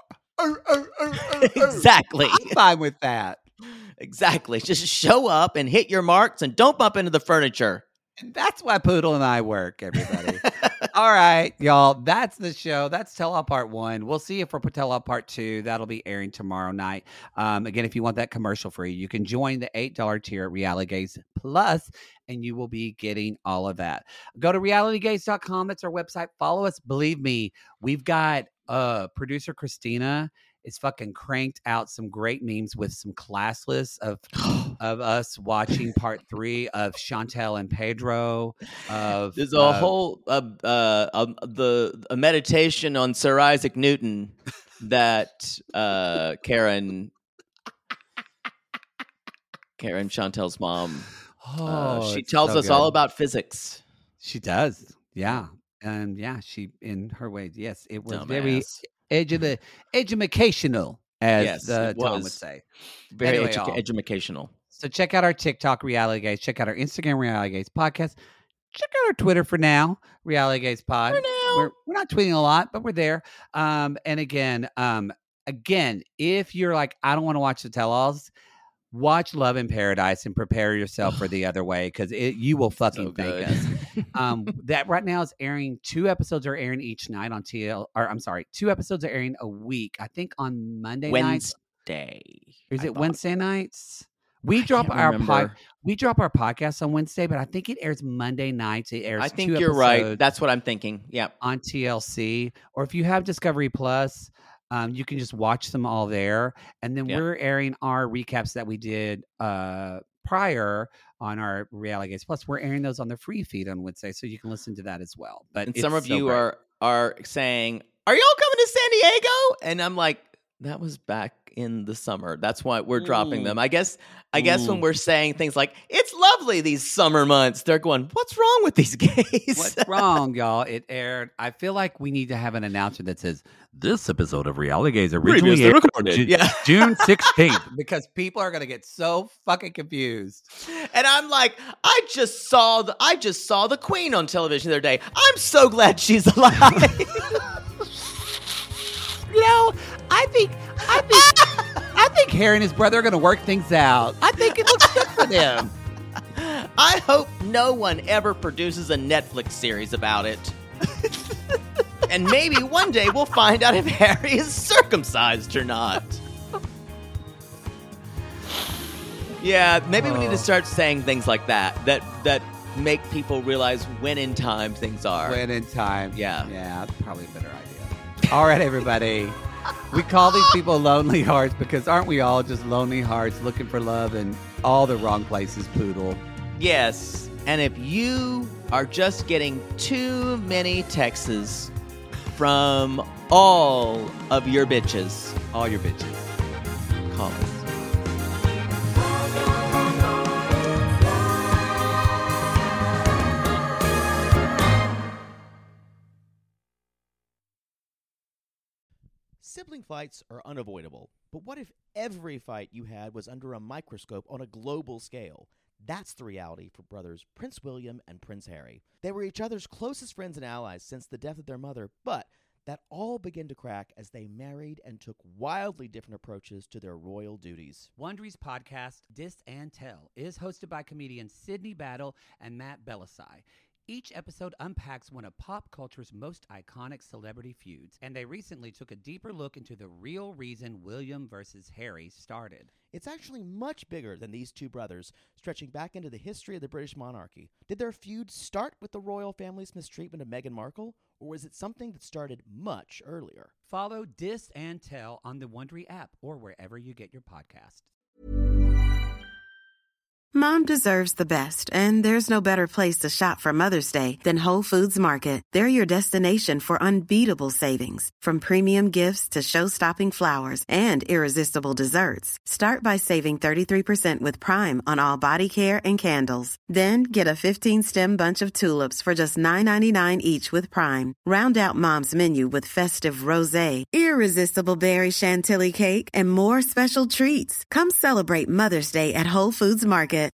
Exactly. I'm fine with that. Exactly. Just show up and hit your marks, and don't bump into the furniture. And that's why Poodle and I work, everybody. All right, y'all. That's the show. That's Tell All Part One. We'll see you for Tell All Part Two. That'll be airing tomorrow night. Um, again, if you want that commercial free, you can join the eight dollars tier at Reality Gaze Plus, and you will be getting all of that. Go to reality gaze dot com. That's our website. Follow us. Believe me, we've got uh, producer Christina is fucking cranked out some great memes with some classless of of us watching part three of Chantel and Pedro. Of There's a uh, whole uh, uh, um, the a meditation on Sir Isaac Newton that uh, Karen Karen Chantel's mom. Oh, uh, she it's tells so us all good. about physics. She does, yeah, and yeah, she in her ways, yes, it was Dumbass. very edu- educational, as Yes, the it Tom was. would say. Very Anyway, edu- y'all. educational. So check out our TikTok, Reality Gaze. Check out our Instagram, Reality Gaze Podcast. Check out our Twitter for now, Reality Gaze Pod. For now. We're, we're not tweeting a lot, but we're there. Um, and again, um, again, if you're like, I don't want to watch the tell-alls, watch Love in Paradise and prepare yourself for the other way, because you will fucking So thank good. us. Um, that right now is airing. Two episodes are airing each night on T L. Or I'm sorry, two episodes are airing a week. I think on Monday nights. Wednesday. Is I it thought. Wednesday nights? We I drop can't our pod, remember. we drop our podcast on Wednesday, but I think it airs Monday nights. It airs. I think two you're right. episodes That's what I'm thinking. Yeah. on T L C, or if you have Discovery Plus, um, you can just watch them all there. And then Yeah. we're airing our recaps that we did uh, prior on our Reality Gaze Plus. We're airing those on the free feed on Wednesday, so you can listen to that as well. But And it's some of so you great. are are saying, "Are y'all coming to San Diego?" And I'm like, "That was back in the summer. That's why we're dropping Mm. them." I guess. I guess when Mm. we're saying things like, "It's lovely these summer months," they're going, "What's wrong with these gays?" What's wrong, y'all? It aired. I feel like we need to have an announcement that says this episode of Reality Gaze originally Previously aired recorded. Ju- Yeah. June sixteenth, because people are gonna get so fucking confused. And I'm like, I just saw the I just saw the Queen on television the other day. I'm so glad she's alive. You know, I think, I think, I think Harry and his brother are gonna work things out. I think it looks good for them. I hope no one ever produces a Netflix series about it. And maybe one day we'll find out if Harry is circumcised or not. Yeah, maybe we need Oh. to start saying things like that that that make people realize when in time things are. When in time, Yeah. yeah, that's probably a better idea. All right, everybody. We call these people lonely hearts because aren't we all just lonely hearts looking for love in all the wrong places, Poodle? Yes, and if you are just getting too many texts from all of your bitches, All your bitches. call us. Sibling fights are unavoidable, but what if every fight you had was under a microscope on a global scale? That's the reality for brothers Prince William and Prince Harry. They were each other's closest friends and allies since the death of their mother, but that all began to crack as they married and took wildly different approaches to their royal duties. Wondery's podcast, Dis and Tell, is hosted by comedians Sydney Battle and Matt Belisai. Each episode unpacks one of pop culture's most iconic celebrity feuds, and they recently took a deeper look into the real reason William versus Harry started. It's actually much bigger than these two brothers, stretching back into the history of the British monarchy. Did their feud start with the royal family's mistreatment of Meghan Markle, or was it something that started much earlier? Follow Dis and Tell on the Wondery app or wherever you get your podcasts. Mom deserves the best, and there's no better place to shop for Mother's Day than Whole Foods Market. They're your destination for unbeatable savings, from premium gifts to show-stopping flowers and irresistible desserts. Start by saving thirty-three percent with Prime on all body care and candles. Then get a fifteen-stem bunch of tulips for just nine ninety-nine each with Prime. Round out Mom's menu with festive rosé, irresistible berry chantilly cake, and more special treats. Come celebrate Mother's Day at Whole Foods Market.